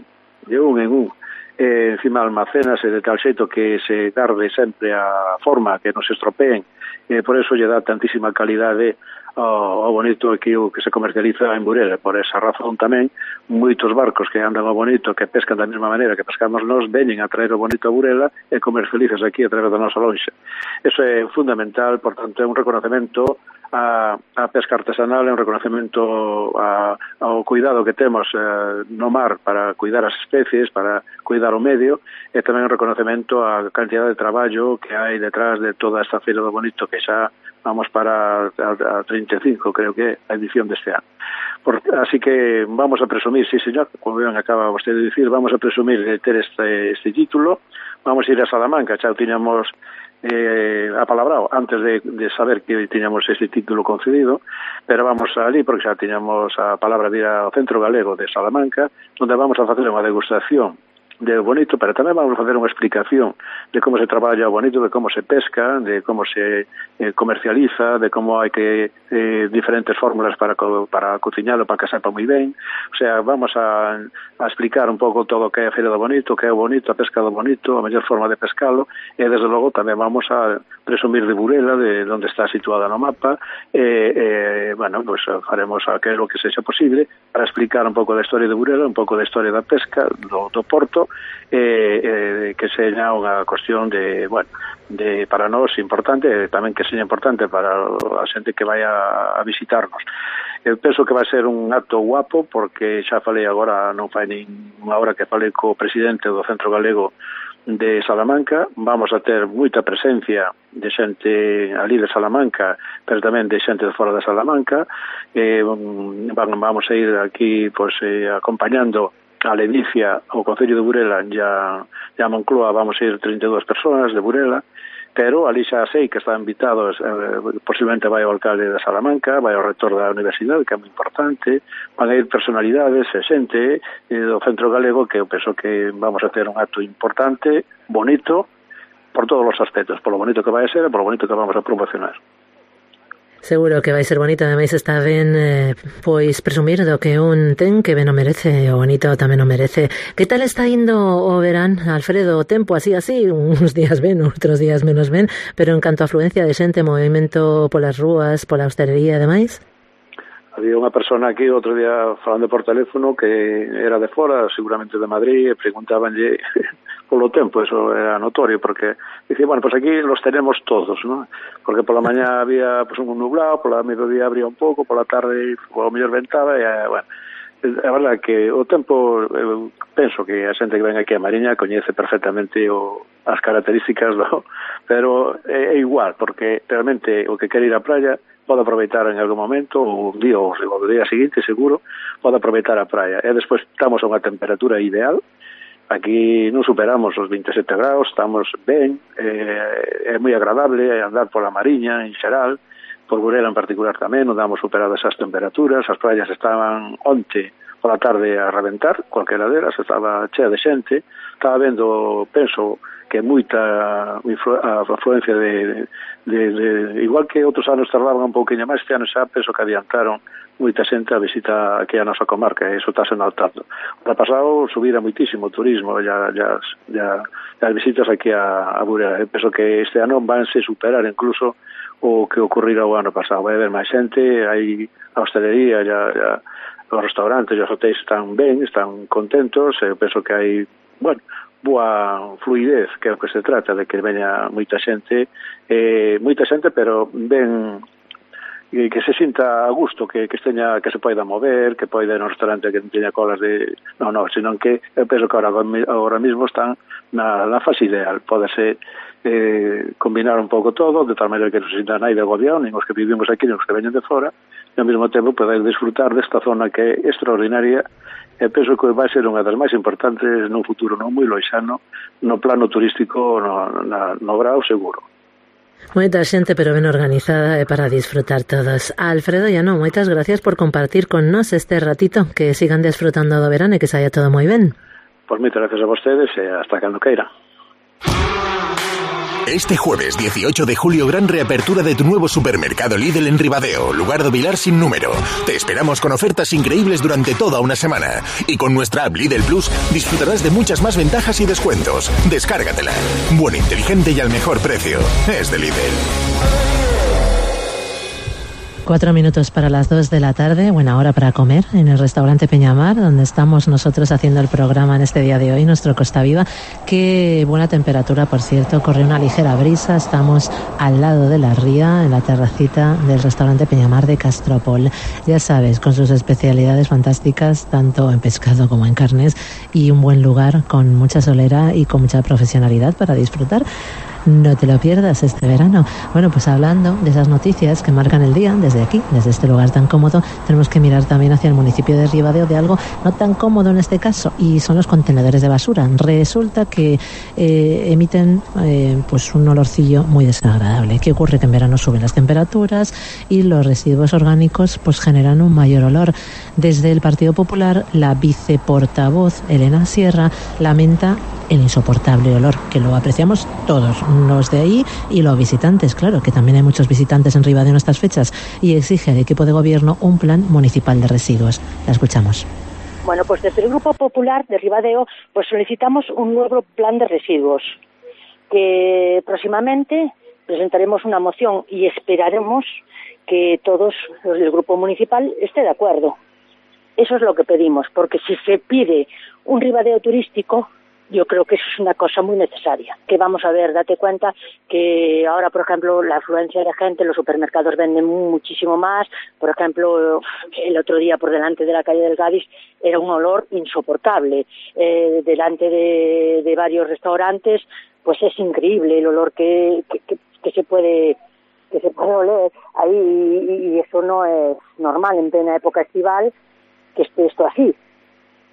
encima almacenase de tal xeito que se garde sempre a forma, que non se estropeen, por eso lle dá tantísima calidade ao bonito aquí o que se comercializa en Burela. Por esa razón tamén moitos barcos que andan ao bonito, que pescan da mesma maneira que pescamos nós, veñen a traer o bonito a Burela e comercializas aquí a través da nosa lonxa. Eso é fundamental, por tanto é un reconocemento a pesca artesanal, é un reconocemento ao cuidado que temos no mar para cuidar as especies, para cuidar o medio, e tamén un reconocemento á cantidad de traballo que hai detrás de toda esta Feira do Bonito, que xa vamos para a 35, creo que é a edición deste ano. Así que vamos a presumir, sí señor, como ben acaba vostede de dicir, vamos a presumir de ter este título. Vamos a ir a Salamanca, xa o tiñamos apalabrado antes de saber que tiñamos este título concedido, pero vamos ali porque xa tiñamos a palabra de ir ao Centro Galego de Salamanca, onde vamos a facer unha degustación de bonito, pero tamén vamos a facer unha explicación de como se traballa o bonito, de como se pesca, de como se comercializa, de como hai que diferentes fórmulas para cociñalo, para que sepa moi ben. O sea, vamos a explicar un pouco todo o que é a Feira do Bonito, o que é o bonito, a pesca do bonito, a mellor forma de pescalo, e desde logo tamén vamos a presumir de Burela, de onde está situada no mapa, bueno, pues faremos aquilo que sexa posible para explicar un pouco da historia de Burela, un pouco da historia da pesca, do porto, que seña unha cuestión de, bueno, de para nós importante, e tamén que seña importante para a xente que vai a visitarnos. Eu penso que vai ser un acto guapo, porque xa falei agora, non fai nin unha hora que falei co presidente do Centro Galego de Salamanca. Vamos a ter moita presencia de xente ali de Salamanca, pero tamén de xente de fora de Salamanca. Vamos a ir aquí pues, acompañando a Ledicia, ao Concello de Burela, e a Moncloa. Vamos a ir 32 persoas de Burela, pero ali xa sei que están invitados, posiblemente vai o alcalde da Salamanca, vai o rector da universidade, que é moi importante, van a ir personalidades e xente do Centro Galego, que eu penso que vamos a ter un acto importante, bonito, por todos os aspectos, por lo bonito que vai a ser e por lo bonito que vamos a promocionar. Seguro que vai ser bonito, ademais está ben pois presumir do que un ten que ben o merece, o bonito tamén o merece. Que tal está indo o verán, Alfredo, o tempo así, uns días ben, outros días menos ben, pero en canto a afluencia de xente, movimento polas rúas, pola hostelería e demais? Había unha persona aquí outro día falando por teléfono que era de fora, seguramente de Madrid, e preguntabanlle polo tempo, eso era notorio, porque dicía, bueno, pues aquí los tenemos todos, ¿no? Porque pola mañá había pues, un nublado, pola mediodía abría un pouco, pola tarde o mellor ventaba, e, bueno, a verdade que o tempo, eu penso que a xente que ven aquí a Mariña coñece perfectamente as características, ¿no? Pero é igual, porque realmente o que quere ir á praia pode aproveitar en algún momento, o día ou o día seguinte, seguro, pode aproveitar a praia. E despois estamos a unha temperatura ideal. Aquí non superamos os 27 graus, estamos ben, é moi agradable andar pola Mariña en xeral, por Burela en particular tamén, non damos superadas as temperaturas, as praias estaban onte pola tarde a reventar, cualquera delas, estaba chea de xente, estaba vendo, penso, que moita afluencia de igual que outros anos tardaban un pouquinho máis, este ano xa penso que adiantaron moita xente a visita aquí a nosa comarca, e iso está sendo notando. O ano pasado subira moitísimo o turismo, as visitas aquí a Burela. Eu penso que este ano vanse superar incluso o que ocurrirá o ano pasado. Vai haber máis xente, hai a hostelería, os restaurantes e os hotéis están ben, están contentos, eu penso que hai, bueno, boa fluidez, que é o que se trata, de que veña moita xente, pero ben, que se sinta a gusto, que se poida mover, que poida ir a un restaurante que non teña colas de... Non, senón que eu penso que ahora mismo están na fase ideal, pódese combinar un pouco todo, de tal maneira que non se sinta nai de agobiado, nin os que vivimos aquí, nin os que veñen de fora, e ao mesmo tempo poder disfrutar desta zona que é extraordinaria, e penso que vai ser unha das máis importantes no futuro non moi loixano, no plano turístico no grau seguro. Moita xente, pero ben organizada e para disfrutar todos. Alfredo Llano, moitas gracias por compartir con nós este ratito, que sigan disfrutando do verano e que saia todo moi ben. Pois moitas gracias a vostedes e hasta cando queira. Este jueves 18 de julio, gran reapertura de tu nuevo supermercado Lidl en Ribadeo, lugar de Vilar sin número. Te esperamos con ofertas increíbles durante toda una semana. Y con nuestra app Lidl Plus disfrutarás de muchas más ventajas y descuentos. Descárgatela. Bueno, inteligente y al mejor precio. Es de Lidl. 4 minutos para las 2 de la tarde, buena hora para comer en el restaurante Peñamar, donde estamos nosotros haciendo el programa en este día de hoy, nuestro Costa Viva. Qué buena temperatura, por cierto, corre una ligera brisa, estamos al lado de la ría, en la terracita del restaurante Peñamar de Castropol. Ya sabes, con sus especialidades fantásticas, tanto en pescado como en carnes, y un buen lugar con mucha solera y con mucha profesionalidad para disfrutar. No te lo pierdas este verano. Bueno, pues hablando de esas noticias que marcan el día, desde aquí, desde este lugar tan cómodo, tenemos que mirar también hacia el municipio de Ribadeo, de algo no tan cómodo en este caso, y son los contenedores de basura. Resulta que emiten pues un olorcillo muy desagradable. ¿Qué ocurre? Que en verano suben las temperaturas y los residuos orgánicos pues generan un mayor olor. Desde el Partido Popular, la viceportavoz Elena Sierra lamenta el insoportable olor, que lo apreciamos todos, los de ahí y los visitantes, claro, que también hay muchos visitantes en Ribadeo en estas fechas, y exige al equipo de gobierno un plan municipal de residuos. La escuchamos. Bueno, pues desde el Grupo Popular de Ribadeo pues solicitamos un nuevo plan de residuos, que próximamente presentaremos una moción y esperaremos que todos los del Grupo Municipal estén de acuerdo. Eso es lo que pedimos, porque si se pide un Ribadeo turístico, yo creo que eso es una cosa muy necesaria. Que vamos a ver, date cuenta que ahora, por ejemplo, la afluencia de gente, los supermercados venden muchísimo más. Por ejemplo, el otro día por delante de la calle del Gadis era un olor insoportable. Delante de varios restaurantes, pues es increíble el olor que se puede oler ahí, y eso no es normal en plena época estival que esté esto así.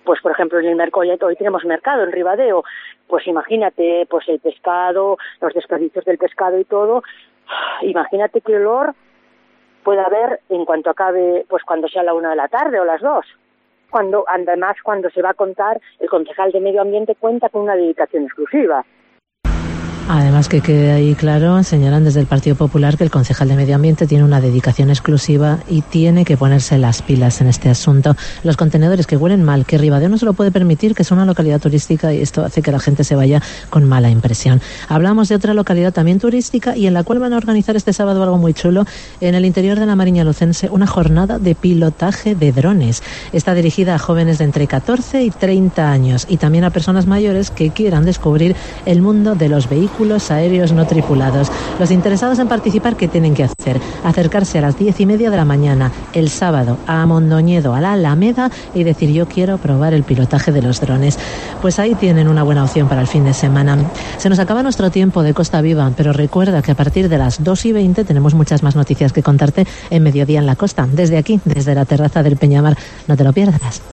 pues por ejemplo en el mercado, hoy tenemos mercado en Ribadeo, pues imagínate, pues el pescado, los desperdicios del pescado y todo, imagínate qué olor puede haber en cuanto acabe, pues cuando sea la 1 de la tarde o las 2. Además, cuando se va a contar, el concejal de Medio Ambiente cuenta con una dedicación exclusiva. Además, que quede ahí claro, señalan desde el Partido Popular que el concejal de Medio Ambiente tiene una dedicación exclusiva y tiene que ponerse las pilas en este asunto. Los contenedores que huelen mal, que Ribadeo no se lo puede permitir, que es una localidad turística y esto hace que la gente se vaya con mala impresión. Hablamos de otra localidad también turística y en la cual van a organizar este sábado algo muy chulo en el interior de la Mariña Lucense, una jornada de pilotaje de drones. Está dirigida a jóvenes de entre 14 y 30 años y también a personas mayores que quieran descubrir el mundo de los vehículos aéreos no tripulados. Los interesados en participar, ¿qué tienen que hacer? Acercarse a las 10:30 de la mañana el sábado a Mondoñedo, a la Alameda, y decir: yo quiero probar el pilotaje de los drones. Pues ahí tienen una buena opción para el fin de semana. Se nos acaba nuestro tiempo de Costa Viva, pero recuerda que a partir de las 2:20 tenemos muchas más noticias que contarte en Mediodía en la Costa. Desde aquí, desde la terraza del Peñamar. No te lo pierdas.